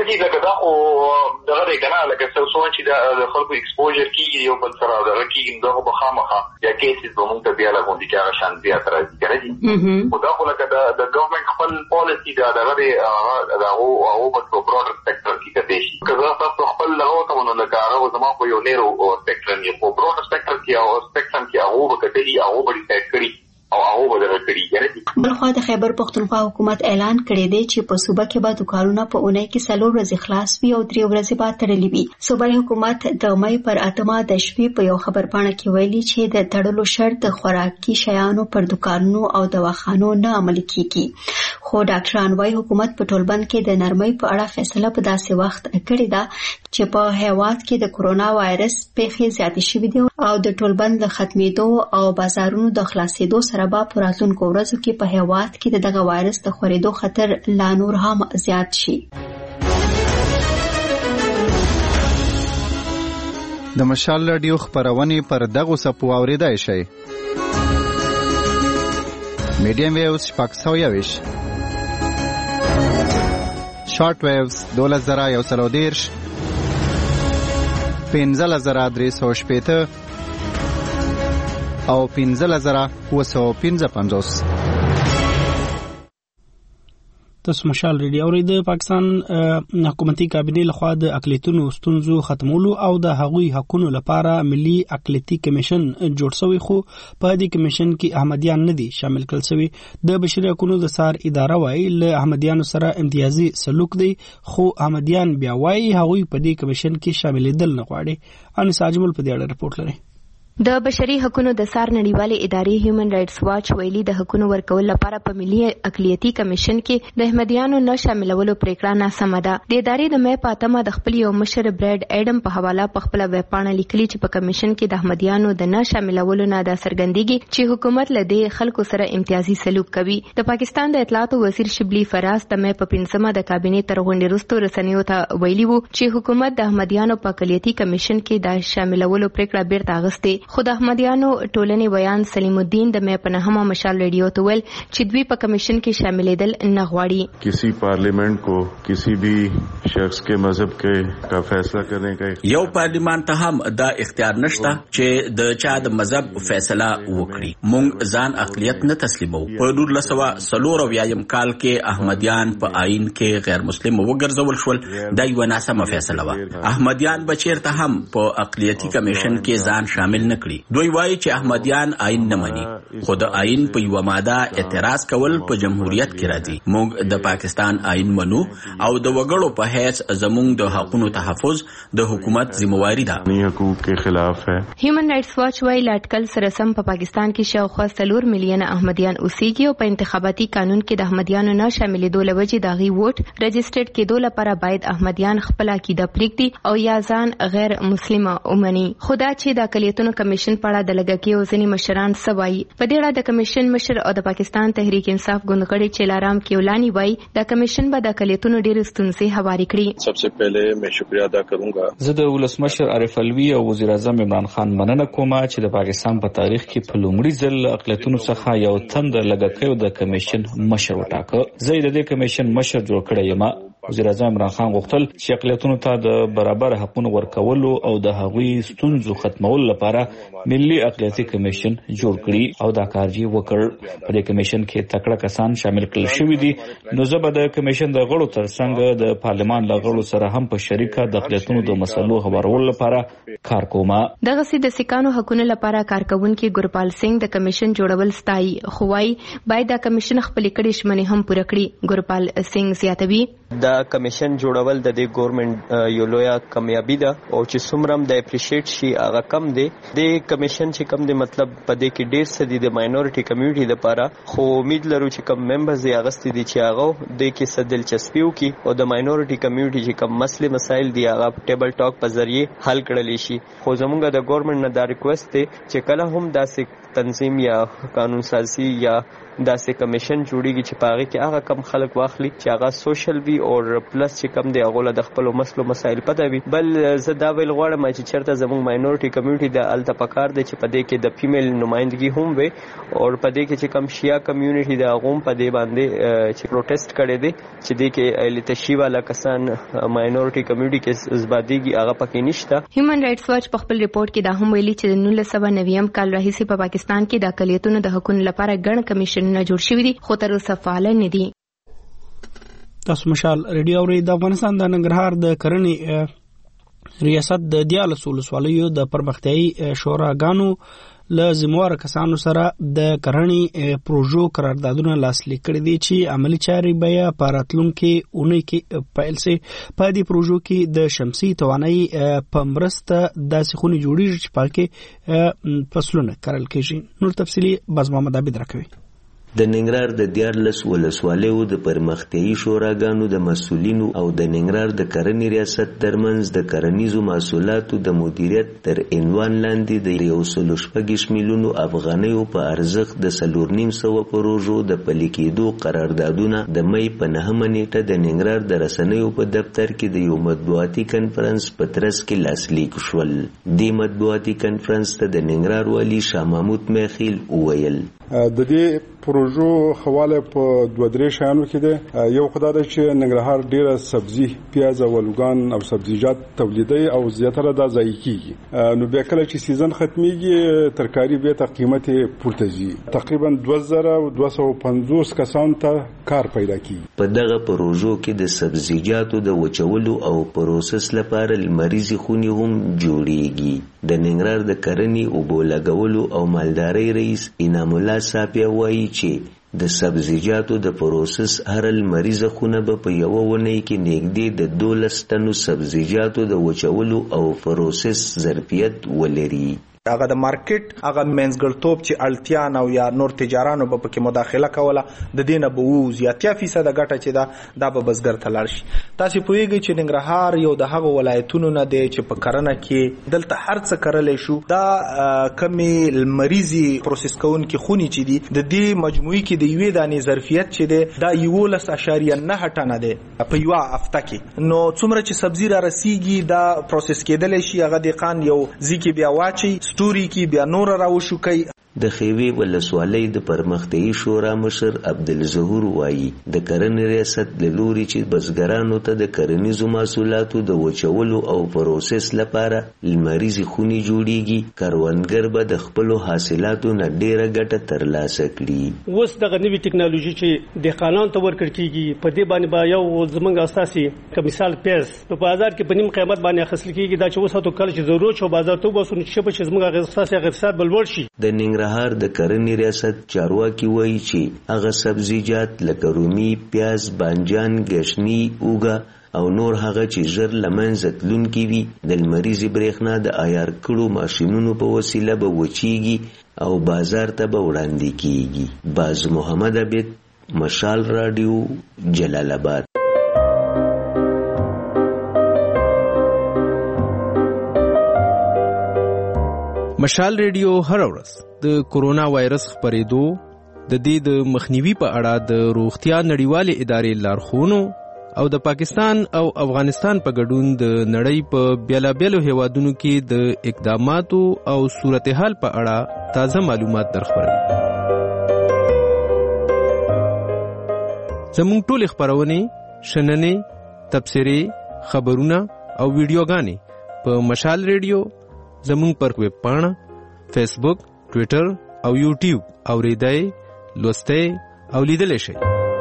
کنه لکه څه چې د خلکو ایکسپوژر کیږي یو بل سره دغه کیږي، دغه به خامخا یا کیسز به موږ ته بیا لګوندي چې هغه شان زیات راځي کنه دي. خو دا خو لکه د ګورنمنت خپل پالیسي دا دغه هغه په براډر سپیکټرم کې کېدای شي. که زه تاسو خپل لغو ته ونه لکه هغه زما په یو نیرو سپیکټرم یې په براډر سپیکټرم کې او سپیکټرم کې هغه به کېدلی هغه به ډیسایډ کړي او هغه به دغه کړي کنه دي. بلخوا د خیبر پښتونخوا حکومت اعلان کړی دی چې په صوبه کې به دکانونه په اونۍ کې 4 ورځې خلاص وي او 3 ورځې به تړلې وي. صوبایي حکومت د مې پر 8 د شپې په یو خبرپاڼه کې ویلي چې د تړلو شرط د خوراکي شیانو پر دکانونو او دواخانو نه عملي کیږي. خو ډاکټران وايي حکومت په ټولبند کې د نرمۍ په اړه فیصله په داسې وخت کړې ده چې په هیواد کې د کرونا وایرس پیښې زیاتې شوې دي او د ټولبند له ختمېدو او بازارونو د خلاصېدو سره به په راتلونکو ورځو کې په هیواد کې دغه وایرس د خورېدو خطر لا نور هم زیات شي. د مشال رادیو خبرونه پر دغه سپو اوریدای شي. میډیم ویوز 620، شارټ ویوز 2130، 15350 او 15955. تاسو مشال ریډیو اورید. پاکستان حکومتي کابینه لخوا د اقلیتونو ستونزو ختمولو او د هغوی حقوقو لپاره ملي اقلیتي کمیشن جوړ شوی، خو په دې کمیشن کې احمدیان نه دي شامل کړل شوی. د بشري حقوقو د سار اداره وايي له احمدیانو سره امتیازي سلوک دی، خو احمدیان بیا وايي هغوی په دې کمیشن کې شاملېدل نه غواړي. انس اجمل په دې اړه رپورټ لري. د بشري حقوقو د سار نړیوالې ادارې هیومن رائټس واچ ویلي د حقوقو ورکول لپاره په ملي اقلیتي کمیشن کې د احمدیانو نه شاملولو پریکړه ناسمه ده. د ادارې د مې پاتمه د خپل یو مشر براد اډم په حواله په خپل ویب پاڼه لیکلي چې په کمیشن کې د احمدیانو د نه شاملولو نه د څرګندېږي چې حکومت له دې خلکو سره امتیازي سلوک کوي. د پاکستان د اطلاعات وزیر شبلی فراز د مې په 15مه د کابینې تر غونډې وروسته رسنیو ته ویلي وو چې حکومت د احمدیانو په اقلیتي کمیشن کې د شاملولو پریکړه بیرته اغستې. خو د احمدیانو ټولنې ویان سلیم الدین د مې په 9مه مشال ریډیو ته ویل چې دوی په کمیشن کې شاملېدل نه غواړي. کسی پارلیمنٹ کو کسی بھی شخص کے مذہب کے کا فیصلہ کرنے کا یو پارلیمان ته هم دا اختیار نشته چې د چا د مذهب فیصله وکړي. مونږ ځان اقلیت نه تسلیمو. په 1940 کال کې احمدیان په آئین کې غیر مسلم وګرځول شول. دا یو ناسمه فیصله و. احمدیان بچیرته هم په اقلیتي کمیشن کې ځان شامل نکړي. دوی وایي چې احمدیان آئین نه مني، خو د آئین په یو ماده اعتراض کول په جمهوریت کې راځي. موږ د پاکستان آئین منو او د وګړو په حیث زموږ د حقوقو تحفظ د حکومت ذمہواری ده. حقوق کے خلاف ہے. هیومن رائټس واچ وایي لاټکل سره سم په پاکستان کې شاوخوا 4 میلیونه احمدیان اوسېږي او په انتخاباتي قانون کې د احمدیانو نه شاملېدو لوجې داغي ووټ رجسټرډ کېدو لپاره باید احمدیان خپل عقیده پریږدي او یا ځان غیر مسلمه ومني. خدا چې د اقلیتونو کمیشن په اړه د لږکي او ځینې مشران سوای. په دې اړه د کمیشن مشر او د پاکستان تحریک انصاف ګوندګړي چلارام کیولانی وای د کمیشن به د اقلیتونو ډېر ستونزې هواري کړي. सबसे पहले मैं शुक्रिया अदा करूंगा. زه د ولسمشر عارف الوی او وزیر اعظم عمران خان مننه کوم چې د پاکستان په تاریخ کې په لومړي ځل اقلیتونو څخه یو تند لږکي او د کمیشن مشر وټاکه. زه د دې کمیشن مشر جوړ کړی یم وزیر اعظم عمران خان غوښتل چې اقلیتونو ته د برابر حقوقو ورکولو او د هغوی ستونزو ختمولو لپاره ملي اقلیتي کمیشن جوړ کړي او دا کار یې وکړ. په دې کمیشن کې تکړه کسان شامل کړل شوي دي. نو زه به د کمیشن د غړو ترڅنګ د پارلمان له غړو سره هم په شریکه د اقلیتونو د مسلو خبرولو لپاره کار کوم. دغه سي د سکانو حقوقو لپاره کارکونکو ګورپال سنگ د کمیشن جوړول ستایي خوای باید د کمیشن خپل کړي شمنې هم پوره کړي. ګورپال سنگ زیاتوي دا کمیشن جوړول د دې ګورنمنت یو لوی کامیابی ده او چې څومره د اپریشیټ شي هغه کم دی. د کمیشن چې کم دی مطلب په دې کې ډېر څه دي د ماینورټي کمیونټي لپاره، خو امید لرو چې کم ممبرز یې اغستې دي چې هغه د کې څه دلچسپي وکړي او د ماینورټي کمیونټي چې کم مسایل دي هغه ټیبل ټاک په ذریعه حل کړل شي. خو زمونږ د ګورنمنت نه دا ریکوست دی چې کله هم داسې تنظیم یا قانون سازی یا داسې کمیشن جوړیږي چې پاغه کې هغه کم خلک واخلي چې هغه سوشل وي او پلس چې کم دی هغه د خپل مسایل پته وي. بل زه دا ویل غواړم چې چرته زموږ ماینورټي کمیونټي د الته پکار دی چې په دې کې د فیمیل نمائندګي هم وي او په دې کې چې کم شیا کمیونټي د هغه په دې باندې چې پروټیسټ کړي دي چې دې کې التشی والا کسان ماینورټي کمیونټي کې زباديږي هغه پکې نشته. هیومن رائټس واچ په خپل ریپورت کې دا هم ویلي چې د 1990 کال راهیسې په پاکستان کې د اقلیتونو د حقوقو لپاره ګڼ کمیشن نه جوړ شوی دي خو تر اوسه فعال نه دي. تاسو مشال ریډیو اوري د افغانستان د ننګرهار د کرنې ریاست د 14 ولسوالیو د پرمختیايي شوراګانو لازموار کسانو سره د کرنې پروژو قراردادونه لاسلیک کړي دي چې عملی چارې بیا پاراتلونکو اونۍ کې پیل سي. په دې پروژو کې د شمسي توانایي په مرسته داسې خونې جوړیږي چې پاکه فصلونه کرل کېږي. نور تفصیلی باز محمد عبد راکوي. د ننګرهار د 14 ولسوالیو د پرمختیايي شوراګانو د مسؤلینو او د ننګرهار د کرنې ریاست ترمنځ د کرنیزو محصولاتو د مدیریت تر عنوان لاندې د 1.6 میلیون افغانیو په ارزښت د 4.5 پروژو د پلي کېدو قراردادونه د مې په 9 نیټه د ننګرهار د رسنیو په دفتر کې د یو مطبوعاتي کنفرانس په ترڅ کې لاسلیک شول. د مطبوعاتي کنفرانس ته د ننګرهار والی شاه محمود میخیل وویل د دې پروژو حواله په 2-3 شانو کې ده. یو خدای د چې ننګرهار ډیره سبزی پیاز او لوګان او سبزیجات تولیدي او زیاتره دا ځای کیږي. نو بیا کله چې سیزن ختميږي ترکاری به ته قیمت پورته ځي. تقریبا 2250 کسان ته کار پیدا کیږي. په دغه پروژو کې د سبزیجاتو د وچولو او پروسس لپاره لمریزي خونې هم جوړیږي. د ننګرهار د کرنې او بولګولو او مالدارۍ رئیس انعام الله صاحب وایي چې د سبزیجاتو د پروسس هر لمریزه خونه به په یو ونې کې نږدې د 12 ټنو سبزیجاتو د وچولو او پروسس ظرفیت ولري. هغه د مارکیټ هغه منځګړتوب چې اړتیا نه او یا نور تجارانو به پکې مداخله کوله د دینه به زیاتیا فیصد غټه چې دا به بزګر ته لاړ شي. تاسو پوهیږئ چې ننګرهار یو د هغه ولایتونو نه دی چې په کرنه کې دلته هر څه کرلې شو. دا کمی مریضي پروسس کوونکي خونی چې دي د دې مجموعي کې د یوې دانې ظرفیت چې دی دا 11.9 ټنه دی په یو هفته کې. نو څومره چې سبزی را رسیږي دا پروسس کېدل شي هغه د قان یو ځکه بیا واچي ستوري کې بیا نور راوشو کوي. د خیوی ولسوالۍ د پرمختیايي شورا مشر عبدالظهور وایي د کرنې ریاست له لوري چې بزګرانو ته د کرنیزو محصولاتو د وچولو او پروسس لپاره لمریزي خونې جوړیږي کروندګر به د خپلو حاصلاتو نه ډیره ګټه ترلاسه کړي. اوس دغه نوې ټکنالوژي چې د قانون ته ورکړ کیږي په دې باندې با یو زمونږ اساسي که مثال پیاز په بازار کې په نیم قیمت باندې اخیستل کیږي دا چې اوس ته کله چې ضرورت شو بازار ته وباسو چې زمونږ اساسي اقتصاد بلوړ شي. د ننګرهار د کرنې ریاست چارواکي وایي چې هغه سبزیجات لکه رومي، پیاز، بانجان، ګشنی، اوږه او نور هغه چې ژر له منځه تلونکي وي د لمریزې برېښنا د عیار کړو ماشینونو په وسیله به وچیږي او بازار ته به وړاندې کیږي. باز محمد عبد، مشال رادیو، جلال آباد. مشال ریډیو هر ورځ د کورونا وایرس خپرېدو د دې د مخنیوي په اړه د روغتیا نړیوالې ادارې لارښوونو او د پاکستان او افغانستان په ګډون د نړۍ په بیلابیلو هیوادونو کې د اقداماتو او صورتحال په اړه تازه معلومات درخبروي. زموږ ټولې خپرونې شننې تبصرې، خبرونه او ویډیوګانې په مشال ریډیو زموږ پر ویب پاڼه، فیسبوک، ټویټر او یوټیوب اوریدای، لوستای او لیدلی شئ.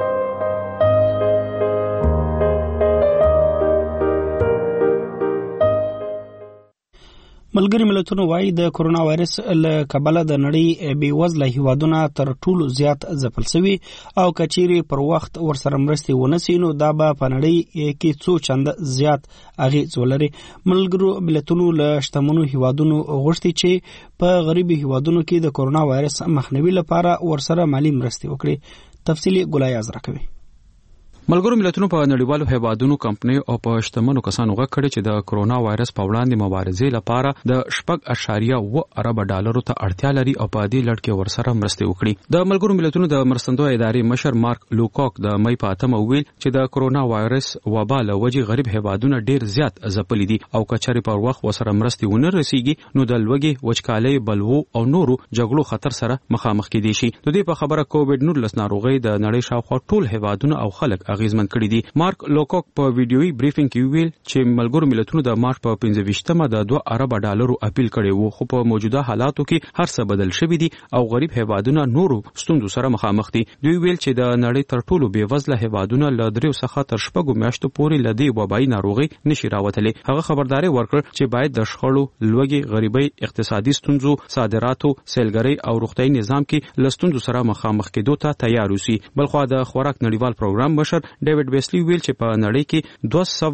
ملګری ملتونو وايي د کورونا وایرس له کبله د نړۍ بیوزله هیوادونه تر ټولو زیات ځپل شوي او کچيري پر وخت ورسره مرستې ونسي نو دا به په نړۍ کې څو چنده زیات اغیز ولري. ملګرو ملتونو له شتمنو هیوادونو غوښتي چې په غریبي هیوادونو کې د کورونا وایرس مخنیوي لپاره ورسره مالی مرستې وکړي. تفصیلی ګلای ازرا کوي. ملګرو ملتونو په نړیوالو هیوادونو کمپنۍ او په شتمنو کسانو غږ کړی چې د کورونا وایرس په وړاندې مبارزې لپاره د 4.2 ارب ډالرو ته اړتیا لري او په دې لړ کې ورسره مرستې وکړي. د ملګرو ملتونو د مرستندوی ادارې مشر مارک لوکاک د مې په 8 ویل چې د کورونا وایرس وبا له وجې غریب هیوادونه ډیر زیات ځپلي دي او کچاري پر وخت ورسره مرستې ونه رسیږي نو د لوږې، وچکالۍ، بلوو او نورو جګړو خطر سره مخامخ کېدي شي. د دې په خبره کووډ-19 ناروغي د نړۍ شاوخوا ټول هیوادونه او خلک اغیزمن کړي دي. مارک لوکاک په ویډیويي بریفینګ کې ویل چې ملګرو ملتونو د مارچ په 15مه د 2 ارب ډالرو اپیل کړی وو خو په موجوده حالاتو کې هر څه بدل شوی دي او غریب هیوادونه نورو ستونزو سره مخامخ دي. دوی ویل چې د نړۍ تر ټولو بیوزله هیوادونه له 3 څخه تر 6 میاشتو پورې لدی وبایي ناروغي نشي راوتلې. هغه خبرداري ورکړ چې باید د شخړو، لوږې، غریبۍ، اقتصادي ستونزو، صادراتو، سیلګرۍ او روغتيایي نظام کې لستونزو سره مخامخ کېدو ته تیار اوسي. بلخو د خوراک نړیوال پروګرام مشر ډیوډ بیسلی ویل چې په نړۍ کې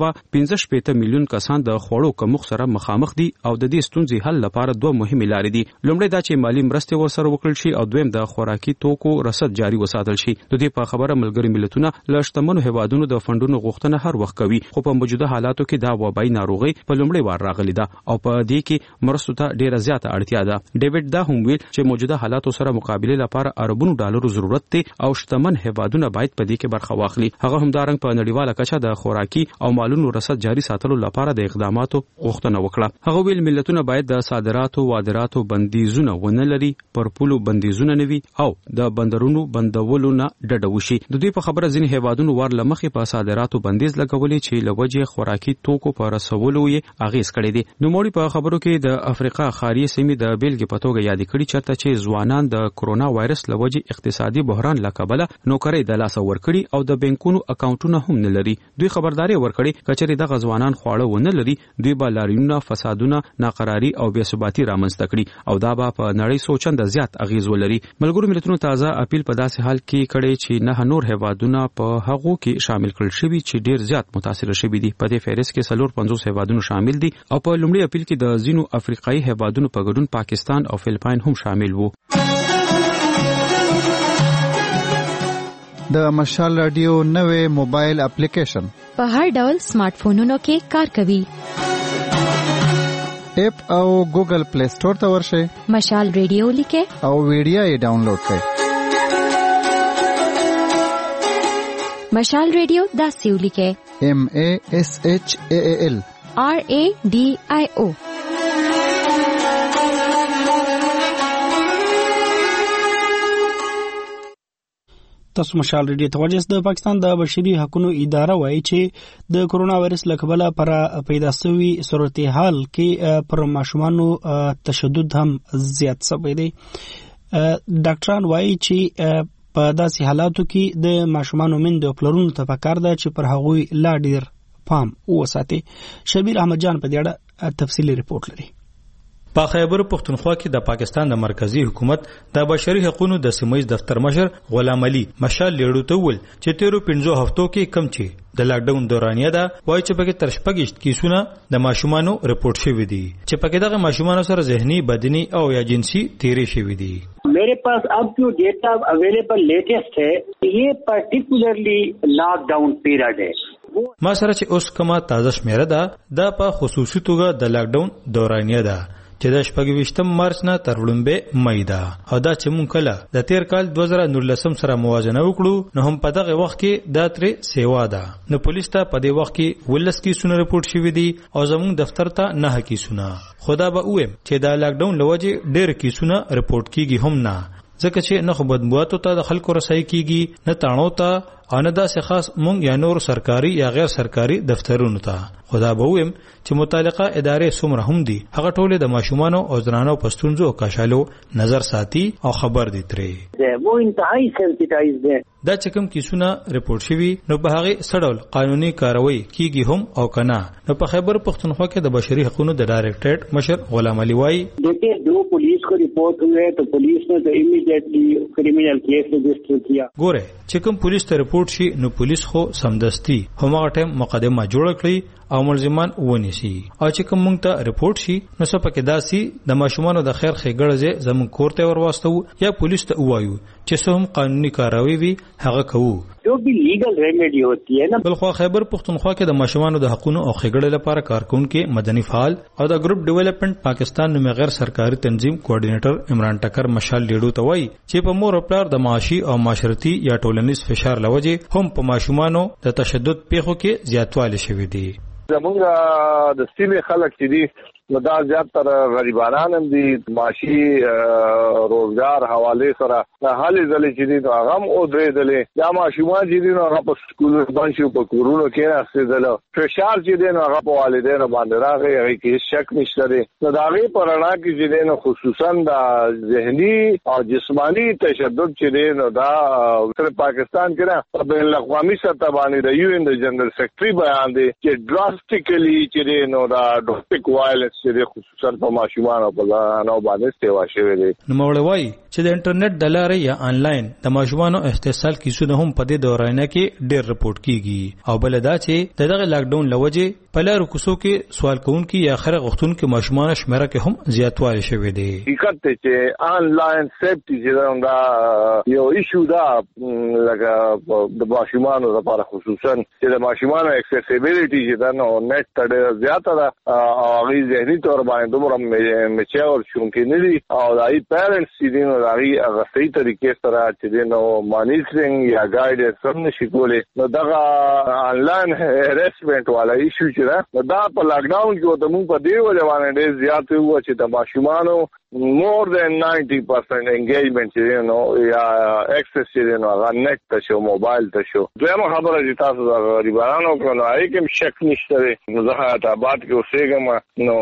215 میلیون کسان د خوړو کمښت سره مخامخ دي او د دې ستونزې حل لپاره دوه مهمې لارې دي. لومړی دا چې مالی مرستې ورسره وکړل شي او دویم د خوراکي توکو رسد جاري وساتل شي. د دې په خبره ملګري ملتونه له شتمنو هیوادونو د فندونو غوښتنه هر وخت کوي خو په موجوده حالاتو کې دا وبایي ناروغي په لومړی وار راغلي ده او په دې کې مرستو ته ډیره زیاته اړتیا ده. ډیوډ دا هم ویل چې موجوده حالاتو سره مقابله لپاره اربونو ډالرو ضرورت دی او شتمن هیوادونه باید په دې کې برخه واخلي. هغه هم دارنګ په نړیواله کچه د خوراکي او مالونو رسد جاري ساتلو لپاره د اقداماتو غوښتنه وکړه. هغه ویل ملتونه باید د صادراتو، وارداتو بندیزونه ونه لري، پر پولو بندیزونه نه وي او د بندرونو بندولو نه ډډه وشي. د دوی په خبره ځینې هیوادونو ور لمخې په صادراتو بندیز لګولې چې لوجه خوراکي توکو په رسولو یې اغیز کړی دی. نو موږ په خبرو کې د افریقا خاریه سیمې د بیلګې په توګه یاد کړی چې چې ځوانان د کورونا وایرس لوجه اقتصادي بحران لکبله نوکرۍ د لاس ورکړي او د بانکونو اکاونټونه هم نه لري. دوی خبرداري ورکړي کچري دغه ځوانان خواړه ونه لري دوی به لاریونونه، فسادونه، ناقراری او بې ثباتی رامنځته کړي او دا به په نړۍ سوچنده زیات اغیز ولري. ملګرو ملتونو تازه اپیل په داسې حال کې کړي چې نه نور هیوادونه په هغو کې شامل کړل شوي چې ډیر زیات متاثر شوي دي. په دې فهرست کې 50 هیوادونه شامل دي او په لومړي اپیل کې د ځینو افریقایي هیوادونو په ګډون پاکستان او فلپاین هم شامل وو. د مشال رادیو نوې موبایل اپلیکیشن په هر ډول سمارټ فونونو کې کار کوي. اپ او ګوګل پلی سٹور ته ورشئ، مشال رادیو لیکئ او ویډیو یې ډاونلوډ کړئ. مشال رادیو داسې ولیکئ MASHAAL RADIO. تاسو مشال ریډیو ته ورجس. د پاکستان د بشري حقوقو اداره وایي چې د کورونا وایرس لکبله پر پیدا شوی صورتحال کې پر ماشومانو تشدد هم زیات شوی دی. ډاکټران وایي چې په داسې حالاتو کې د ماشومانو میندو پلرونو ته پکار ده چې پر هغوی لا ډیر پام وساتي. شبیر احمد جان په دې اړه تفصیلی ریپورت لري. په خیبر پختونخوا کې د پاکستان د مرکزی حکومت د بشري حقوقو د سیمایي دفتر مشر غلام علي مشال لیړو ته ول چې 13 هفتو کې کم چې د لاک ډاون دورانیه ده وایي چې پکې تر 6 کیسونه د ماشومانو رپورټ شوي دي چې پکې دغه ماشومانو سره ذهني، بدني او یا جنسي تیرې شوي دي. मेरे पास अब जो डेटा अवेलेबल लेटेस्ट है ये पर्टिकुलरली लॉकडाउन पीरियड है. ما سره چې اوس کومه تازه شمیره ده دا په خصوصي توګه د لاک ډاون دورانیه ده چې د 28 مارچ نه تر وړاندې مې ده او دا چې مونږ کله د تیر کال 2019 سره موازنه وکړو نو هم په دغه وخت کې دا ترې سیوا ده. نو پولیس ته په دې وخت کې ولس کیسونه رپورټ شوي دي او زموږ دفتر ته 9 کیسونه. خدا به وایم چې دا لاک ډاون لوجه ډېر کیسونه رپورټ کیږي هم نه ځکه چې نه خو بدبواتو ته د خلکو رسای کیږي نه تاڼو ته او نه داسې خاص مونږ یا نور سرکاري یا غیر سرکاري دفترونو ته. خدا به ویم چې متعلقه ادارې څومره هم دي هغه ټول د ماشومانو او زنانو پښتونزو او کاشالو نظر ساتي او خبر دي ترې. وو انتهایی سنسټایز دي. دا چې کوم کیسونه رپورټ شوي نو په هغه سړول قانوني کاروي کیږي هم او کنه. نو په خیبر پختونخوا کې د بشري حقوقو د ډایریکټریټ مشر غلام علي وای देखिए दो पुलिस को रिपोर्ट हुए तो पुलिस ने तो इमीडिएटली क्रिमिनल केस रजिस्टर किया. ګوره چې کوم پولیس ته رپورټ شي نو پولیس خو سمدستي همغه ټیم مقدمه جوړ کړي او ملزمان ونیسي. او چې کوم مونږ ته رپورټ شي نو څه پکې داسي د ماشومانو د خیر ښېګړه زمون کورته ورواستو یا پولیس ته وایو چې څه هم قانوني کاروي وي هغه کوو جو بھی لیگل ریمیڈی ہوتی ہے نا. بلخوا خیبر پختونخوا کې د ماشومانو د حقوقو او ښېګړې لپاره کارکونکو مدني فعال او د ګروپ ډیولپمنٹ پاکستان نوم غیر سرکاري تنظیم کوارډینیټر عمران ټکر مشال لیډو ته وایي چې په مور او پلار د معاشي او معاشرتي یا ټولنیز فشار لوجه هم په ماشومانو د تشدد پیښو کې زیاتوالی شوی دی. زمونږ د سیمې خلک چې دي نو دا زیاتره غریبانان هم دي معاشي روزګار حواله سره حالې ځلې چې دي نو هغه هم ودرېدلې یا ماشومان چې دي نو هغه په سکولونو باندې شو په کورونو کې راستېدل فشار چې دي نو هغه په والدینو باندې راغی هغه کې شک نشته دی. نو دا غي پرانا کې چې دي نو خصوصا د ذهني او جسمانی تشدد چې دي نو دا تر پاکستان کې نه په بین الاقوامي سطح باندې د UN د جنرال سیکریټري بیان دی چې ډراسټیکلی چې دي نو دا ډومېسټک وایلنس چې خصوصا په ماشومان او په ځانو باندې سیوا شوی دی. نو مولوي چې د انټرنیټ د لارې یا آنلاین د ماشومانو احتسال کیسونه هم په دې دورانه کې ډېر رپورټ کیږي او بل دا چې دغه لاک ډاون لوجه په لارو کوڅو کې سوال کوونکي یا خره غوښتونکو ماشومان شمیره کې هم زیاتوالی شوی دی. حقیقت ته چې آنلاین سیفټي چې دا یو ایشو دا لکه د ماشومانو لپاره خصوصا چې د ماشومانو اکسیسیبিলিټي چې دا نو نت ته زیاته ده او هغه ذهني تور باندې دومره میچور شونکې نه دي او دای پیرنټس چې دي نو هغه صحیح طریقې سره چې دي نو مانیټرینګ یا ګایډنس هم نشي کولی. نو دا آنلاین هریسمنت والا ایشو دا په لاک ډاون کې د موږ په دی وجه باندې ډېر زیات و چې د ماشومانو more than 90% engagement چې نو یا access چې نو هغه نت ته شو موبایل ته شو. دویمه خبره چې تاسو د غریبانو کولو هیڅ شک نشته. نو زه هغه آباد کې اوسېږم نو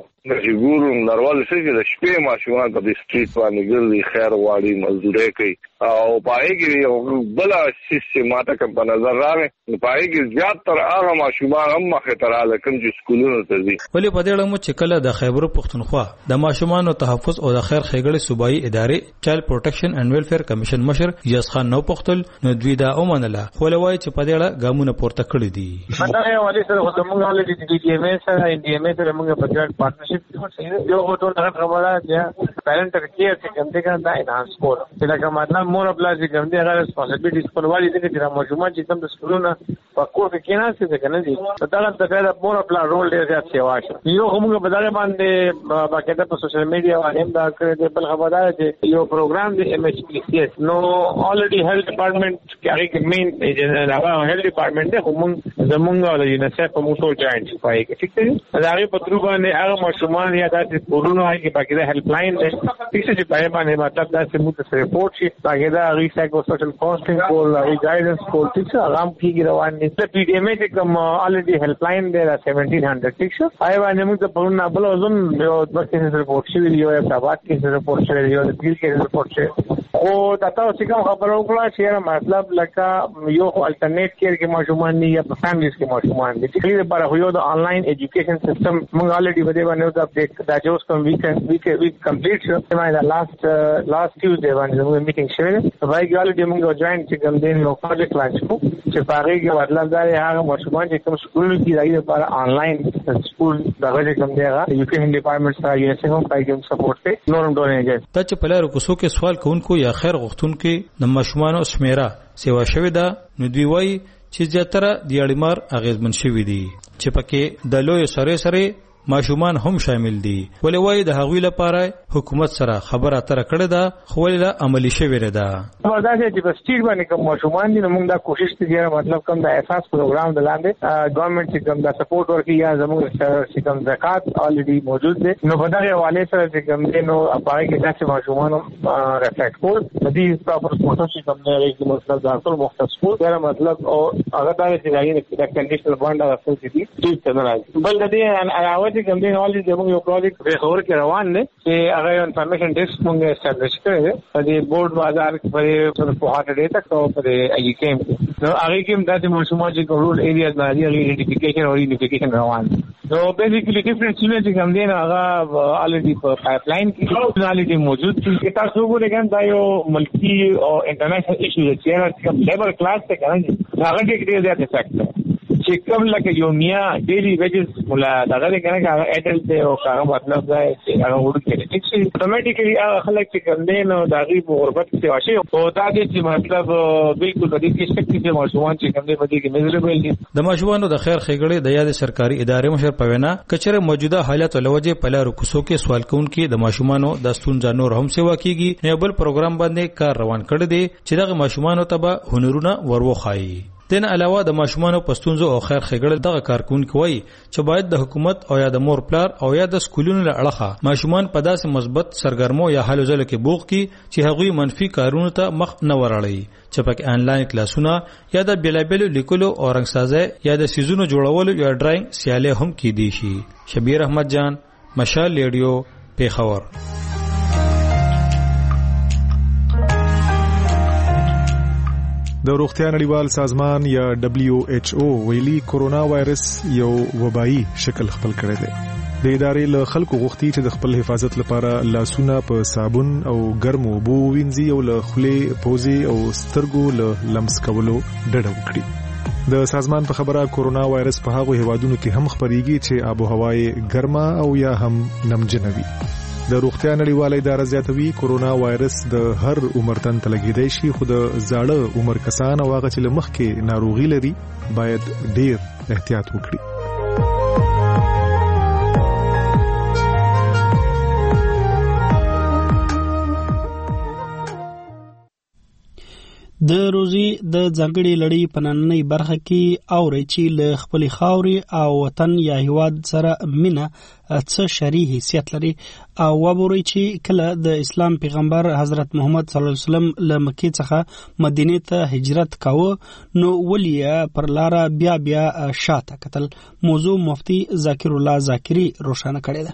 مجبور نړول شي چې د شپې ماشومان په سټریټ باندې ګرځي خیر واړي مزدوري کوي او پای کې یو بل سیستماته کوم په نظر راغی پای کې زیات تر هغه ماشومان هم مخه تراله کوم چې سکولونو ته ځي. ولې په دې اړه مو چې کله د خیبر پختونخوا د ماشومانو تحفظ او د خیر ښېګړې صوبایي ادارې چایلډ پروټیکشن اینڈ ویلفیر کمیشن مشر یاس خان نو پختل نو دوی دا اومنله خو لوي چې په دې اړه ګامونه پورته کړی دي. دا یو ولې سره خو موږ ولې د ډي ام ایس سره ان ډي ام ایس سره موږ په ګډ پارتنرشپ یو غوټو نه خبره ده پیرنټ کېر چې کوم دې کنه دا انهانس کول چې دا مطلب مور خپل چې کوم دې هغه ریسپانسیبিলিټیز خپلوالي دي چې ماشومان چې کوم د سکولونو په کور کې کېناسي څه کنه دي دا د مور خپل رول ډېر زیات سیوا شي. یو موږ په دغه باندې باقاعده په سوشل میډیا باندې دا کړی بل خبردار چې یو پروګرام دی MHPCS نو already health department کې هغه مین هغه health department دی هم زمونږ او UNICEF په موټو جوائنټ پای کې ٹھیک دی. دا هغه په تر باندې هغه ماشومان یا د کورونو هغه کې باقاعده هیلپ لاین دی چې چې پای باندې مطلب دا چې موږ ته رپورټ شي باقاعده هغه سایکو سوشل کاونسلینګ کول هغه ګایډنس کول چې آرام کیږي روان دي. د پی ډی ام ای کوم already هیلپ لاین دی 1700 ټیک شو پای باندې موږ ته په نه بل زم یو د کیسې رپورټ شي یو افراد کیسې رپورټ شي یو د پیل کیسې رپورټ شي او دا تاسو کوم خبرو کړه چې مطلب لکه یو الټرنیټ کېر کې ماشومان دي یا په فیملیز کې ماشومان دي چې لپاره یو د آنلاین ایجوکیشن سیستم موږ already بده باندې د اپډیټ دا جو کوم ویک کمپلیټ شو ما لاست ټیوزډے باندې موږ میټینګ شوه وای ګال دې موږ جوائن چې کوم دین نو پروجیکټ لانچ کو چې پاره کې مطلب دا هغه ماشومان چې کوم سکول کې راځي لپاره آنلاین سکول دغه کوم دی هغه ایجوکیشن ډپارټمنټ سره یې څنګه پای کې سپورټ کوي نورم ډونیږي. ته چې په لارو کوڅو کې سوال کوونکو یا خیر غوښتونکو د ماشومانو شمیره سیوا شوی دا نو دوی وایي چې زیاتره د اړمار اغیزمن شوی دي چې پکې د لوی سره ماشومان هم شامل دي. ولې وایي د هغوی لپاره حکومت سره خبره اتره کړې ده خو ولې عملي شوې نه ده. دا چې په سټیټ باندې کوم ماشومان دي نو موږ دا کوشش کوي مطلب کوم د اساس پروګرام د لاندې ګورنمنت چې کوم دا سپورټ ورکړي یا زموږ چې کوم زکات الریډي موجود دي نو په دغه حواله سره چې کوم دي نو پاره کې داسې ماشومان ریفلیکټ کول د دې پراپر سپورټ چې کوم دی د مطلب د ټول مختص سپورټ دا مطلب او هغه دا چې راځي د کنډیشنل باندې راځي چې دې څه نه راځي بل د دې علاوه چې کوم دي نو زموږ یو پروجیکټ په خبر کې روان دي چې هغه انفارمیشن ډیسک موږ اسټابلیش کړی دی د بورډ بازار په هارت ډیټا او په ای کیم نو هغه کې د ماشومان چې رول ایریاز باندې آئیډینټیفیکیشن او یونیفیکیشن روان نو بیسیکلی ډیفرنٹ څه چې کوم دي هغه الریډي په پایپ لاین کې فنکشنالټي موجود دي تاسو وګورئ دا یو ملکی او انټرنیشنل ایشو چې کوم لیبل کلاس ته کوي هغه ډېر زیات افیکټ چې کوم لکه یو میا ډیلی ویجز مولا دغه کنه هغه اډلټ دی او هغه مطلب دا چې هغه ورکړي چې اتوماتیکلی هغه خلک چې کوم دی نو دغه په غربت کې واشي او دا چې مطلب بالکل د دې کې شک چې ماشومان چې کوم دی په دې کې میزربل دي. د ماشومانو د خیر ښېګړې د یاد سرکاري ادارې مشر په وینا کچره موجوده حالت لوجه په لارو کوڅو کې سوال کوونکي د ماشومانو د ستونزو نور هم سیوا کیږي نه بل پروګرام باندې کار روان کړی دی چې دغه ماشومانو ته به هنرونه وروخایي. دین علاوه د ماشومانو پښتونزو او خیر ښېګړې دغه کارکونکو وایي چې باید د حکومت او یا د مور پلار او یا د سکولونو له اړخه ماشومان په داسې مثبت سرګرمو یا هلو ځلو کې بوخ کی چې هغوی منفي کارونو ته مخ نه وراړي چې پکې انلاین کلاسونه یا د بیلابیلو لیکلو او رنګسازي یا د سیزونو جوړولو یا ډراینګ سیاله هم کې دي شي. شبیر احمد جان، مشال ریډیو، پیښور. د روغتیا نړیوال سازمان یا WHO ویلي کورونا وایرس یو وبایي شکل خپل کړی دی. د ادارې له خلکو غوښتي چې د خپل حفاظت لپاره لاسونه په صابون او ګرمو اوبو وینځي او له خولې، پوزې او سترګو له لمس کولو ډډه وکړي. د سازمان په خبره کورونا وایرس په هغو هیوادونو کې هم خپریږي چې آب و هوا یې ګرمه او یا هم نمجنه وي. د روغتیا نړیواله اداره زیاتوي کورونا وایرس د هر عمر تن ته لګیدای شي خو د زاړه عمر کسان او هغه چې له مخکې ناروغي لري باید ډیر احتیاط وکړي. د روزي د ځانګړي لړۍ په نننۍ برخه کې اوري چې له خپل خاورې او وطن یا هیواد سره مینه څه شرعي حیثیت لري او وګورئ چې کله د اسلام پیغمبر حضرت محمد صلی الله علیه وسلم له مکې څخه مدینې ته هجرت کاوه نو ولې پر لار بیا شاته کتل. موضوع مفتی ذاکر الله ذاکری روښانه کړی ده.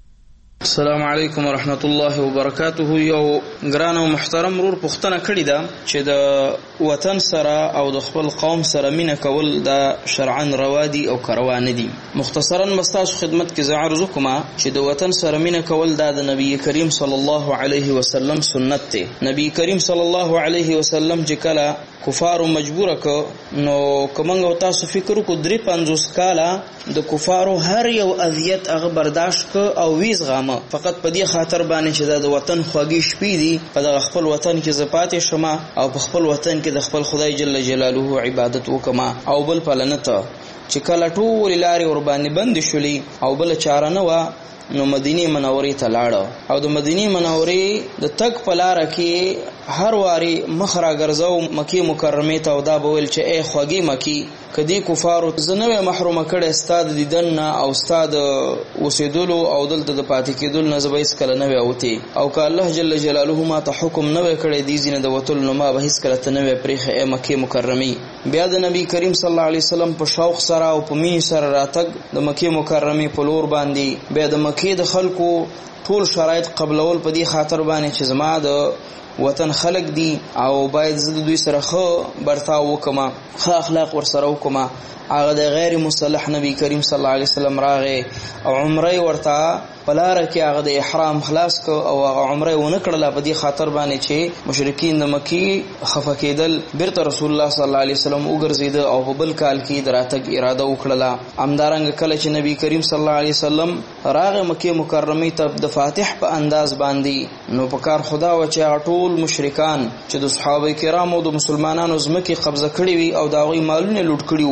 السلام علیکم ورحمت الله وبرکاته. یو ګران او محترم رور پښتنه کړی دا چې د وطن سره او د خپل قوم سره مینه کول دا شرعاً روا دي او کروانه دي. مختصراً مستاسو خدمت کې زه عرض کوم چې د وطن سره مینه کول دا د نبی کریم صلی الله علیه وسلم سنت دی. نبی کریم صلی الله علیه وسلم چې کله کفارو مجبور ک نو کومنګ تاسو فکر کو 350 کاله د کفارو هر یو اذیت هغه برداشت ک او ویزغه فقط په دې خاطر باندې چې د وطن خوږی شپې دي په دغه خپل وطن کې زپاتې شمه او په خپل وطن کې د خپل خدای جل جلاله عبادت وکما او بل پلنته چې کله ټول لارې ور باندې بند شولې او بل چاره نه و نو مدینه منورې ته لاړ او د مدینه منورې د تک په لار کې هر واري مخرا ګرځاو مکه مکرمه ته او دا بول چې ای خوږی مکی کدی کفارو زنوې محروم کړي استاد دیدن او استاد وسیدلو او دلته د پاتې کېدل نه زبېس کله نه وتی او ک الله جل جلاله ما ته حکم نه کړي دي زینه د وتل نو ما به هیڅ کله ته نه پرېخه ای مکه مکرمه. بیا د نبی کریم صلی الله علیه وسلم په شوق سره او په مینې سره راتګ د مکه مکرمه په لور باندې بیا د مکه د خلکو ټول شرایط قبلول په دې خاطر باندې چې زما د وطن خلق دي او باید زه دوی سره خو برتاو وکما خو اخلاق ور سره وکما. هغه د غیر مصالح نبی کریم صلی الله علیه وسلم راغې او عمره ورته پلار کې هغه د احرام خلاص کو او هغه عمره ونه کړله په دې خاطر باندې چې مشرکین د مکی خفه کېدل بیرته رسول الله صلی الله علیه وسلم وګرځید او په بل کال کې دراتګ اراده وکړه. همدارنګه کله چې نبی کریم صلی الله علیه وسلم راغه مکه مکرمه ته د فاتح په انداز باندې نو په کار خدا و چې ټول مشرکان چې د صحابه کرامو او د مسلمانانو زمکه قبضه کړې وي او دا غوي مالونه لوټ کړیو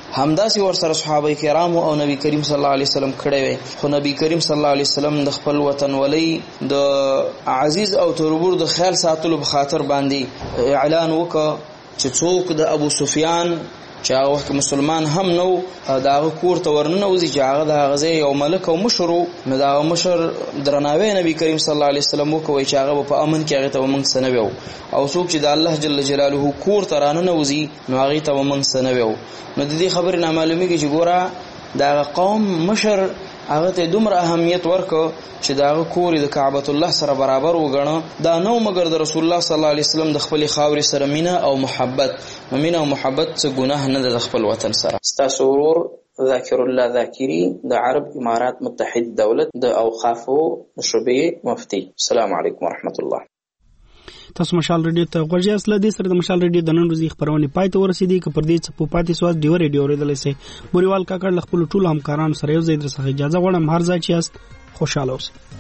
همداسې ورسره صحابه کرام او نبی کریم صلی الله علیه وسلم کړی وي. خو نبی کریم صلی الله علیه وسلم د خپل وطن ولی د عزیز او تربور د خیال ساتلو په خاطر باندې اعلان وکړ چې څوک د ابو سفیان چې هغه وخت مسلمان هم نو داغه کور ته ورننوځي چې هغه د غزې یو ملک او مشر نو دا مشر درناوی نبی کریم صلی الله علیه وسلم وکوي چې هغه په امن کې هغه ته موږ سنوي او څوک چې د الله جل جلاله کور ته راننوځي نو هغه ته موږ سنوي. نو د دې خبرې نه معلومیږي چې ګوره دا قوم مشر هغه ته دومره اهمیت ورکو چې دا کور د کعبۃ الله سره برابر وګڼه. دا نو مگر د رسول الله صلی الله علیه وسلم د خپل خاورې سره مینه او محبت او محبت څه ګناه نه د خپل وطن سره. ستاسو ورور ذاکر الله ذاکری د عرب امارات متحد دولت د اوقافو شعبې مفتی. السلام علیکم ورحمت الله. تاسو مشال ریډیو ته غوږی اصله دې سره د مشال ریډیو د نن ورځې خبرونه پای ته ورسېدي که پر دې څه په پاتې سواز ډیو ریډیو ورېدلې سي بوريوال کاکړ خپل ټول همکارانو سره یو ځای در څخه اجازه غواړم هر ځای چې است خوشاله اوسئ.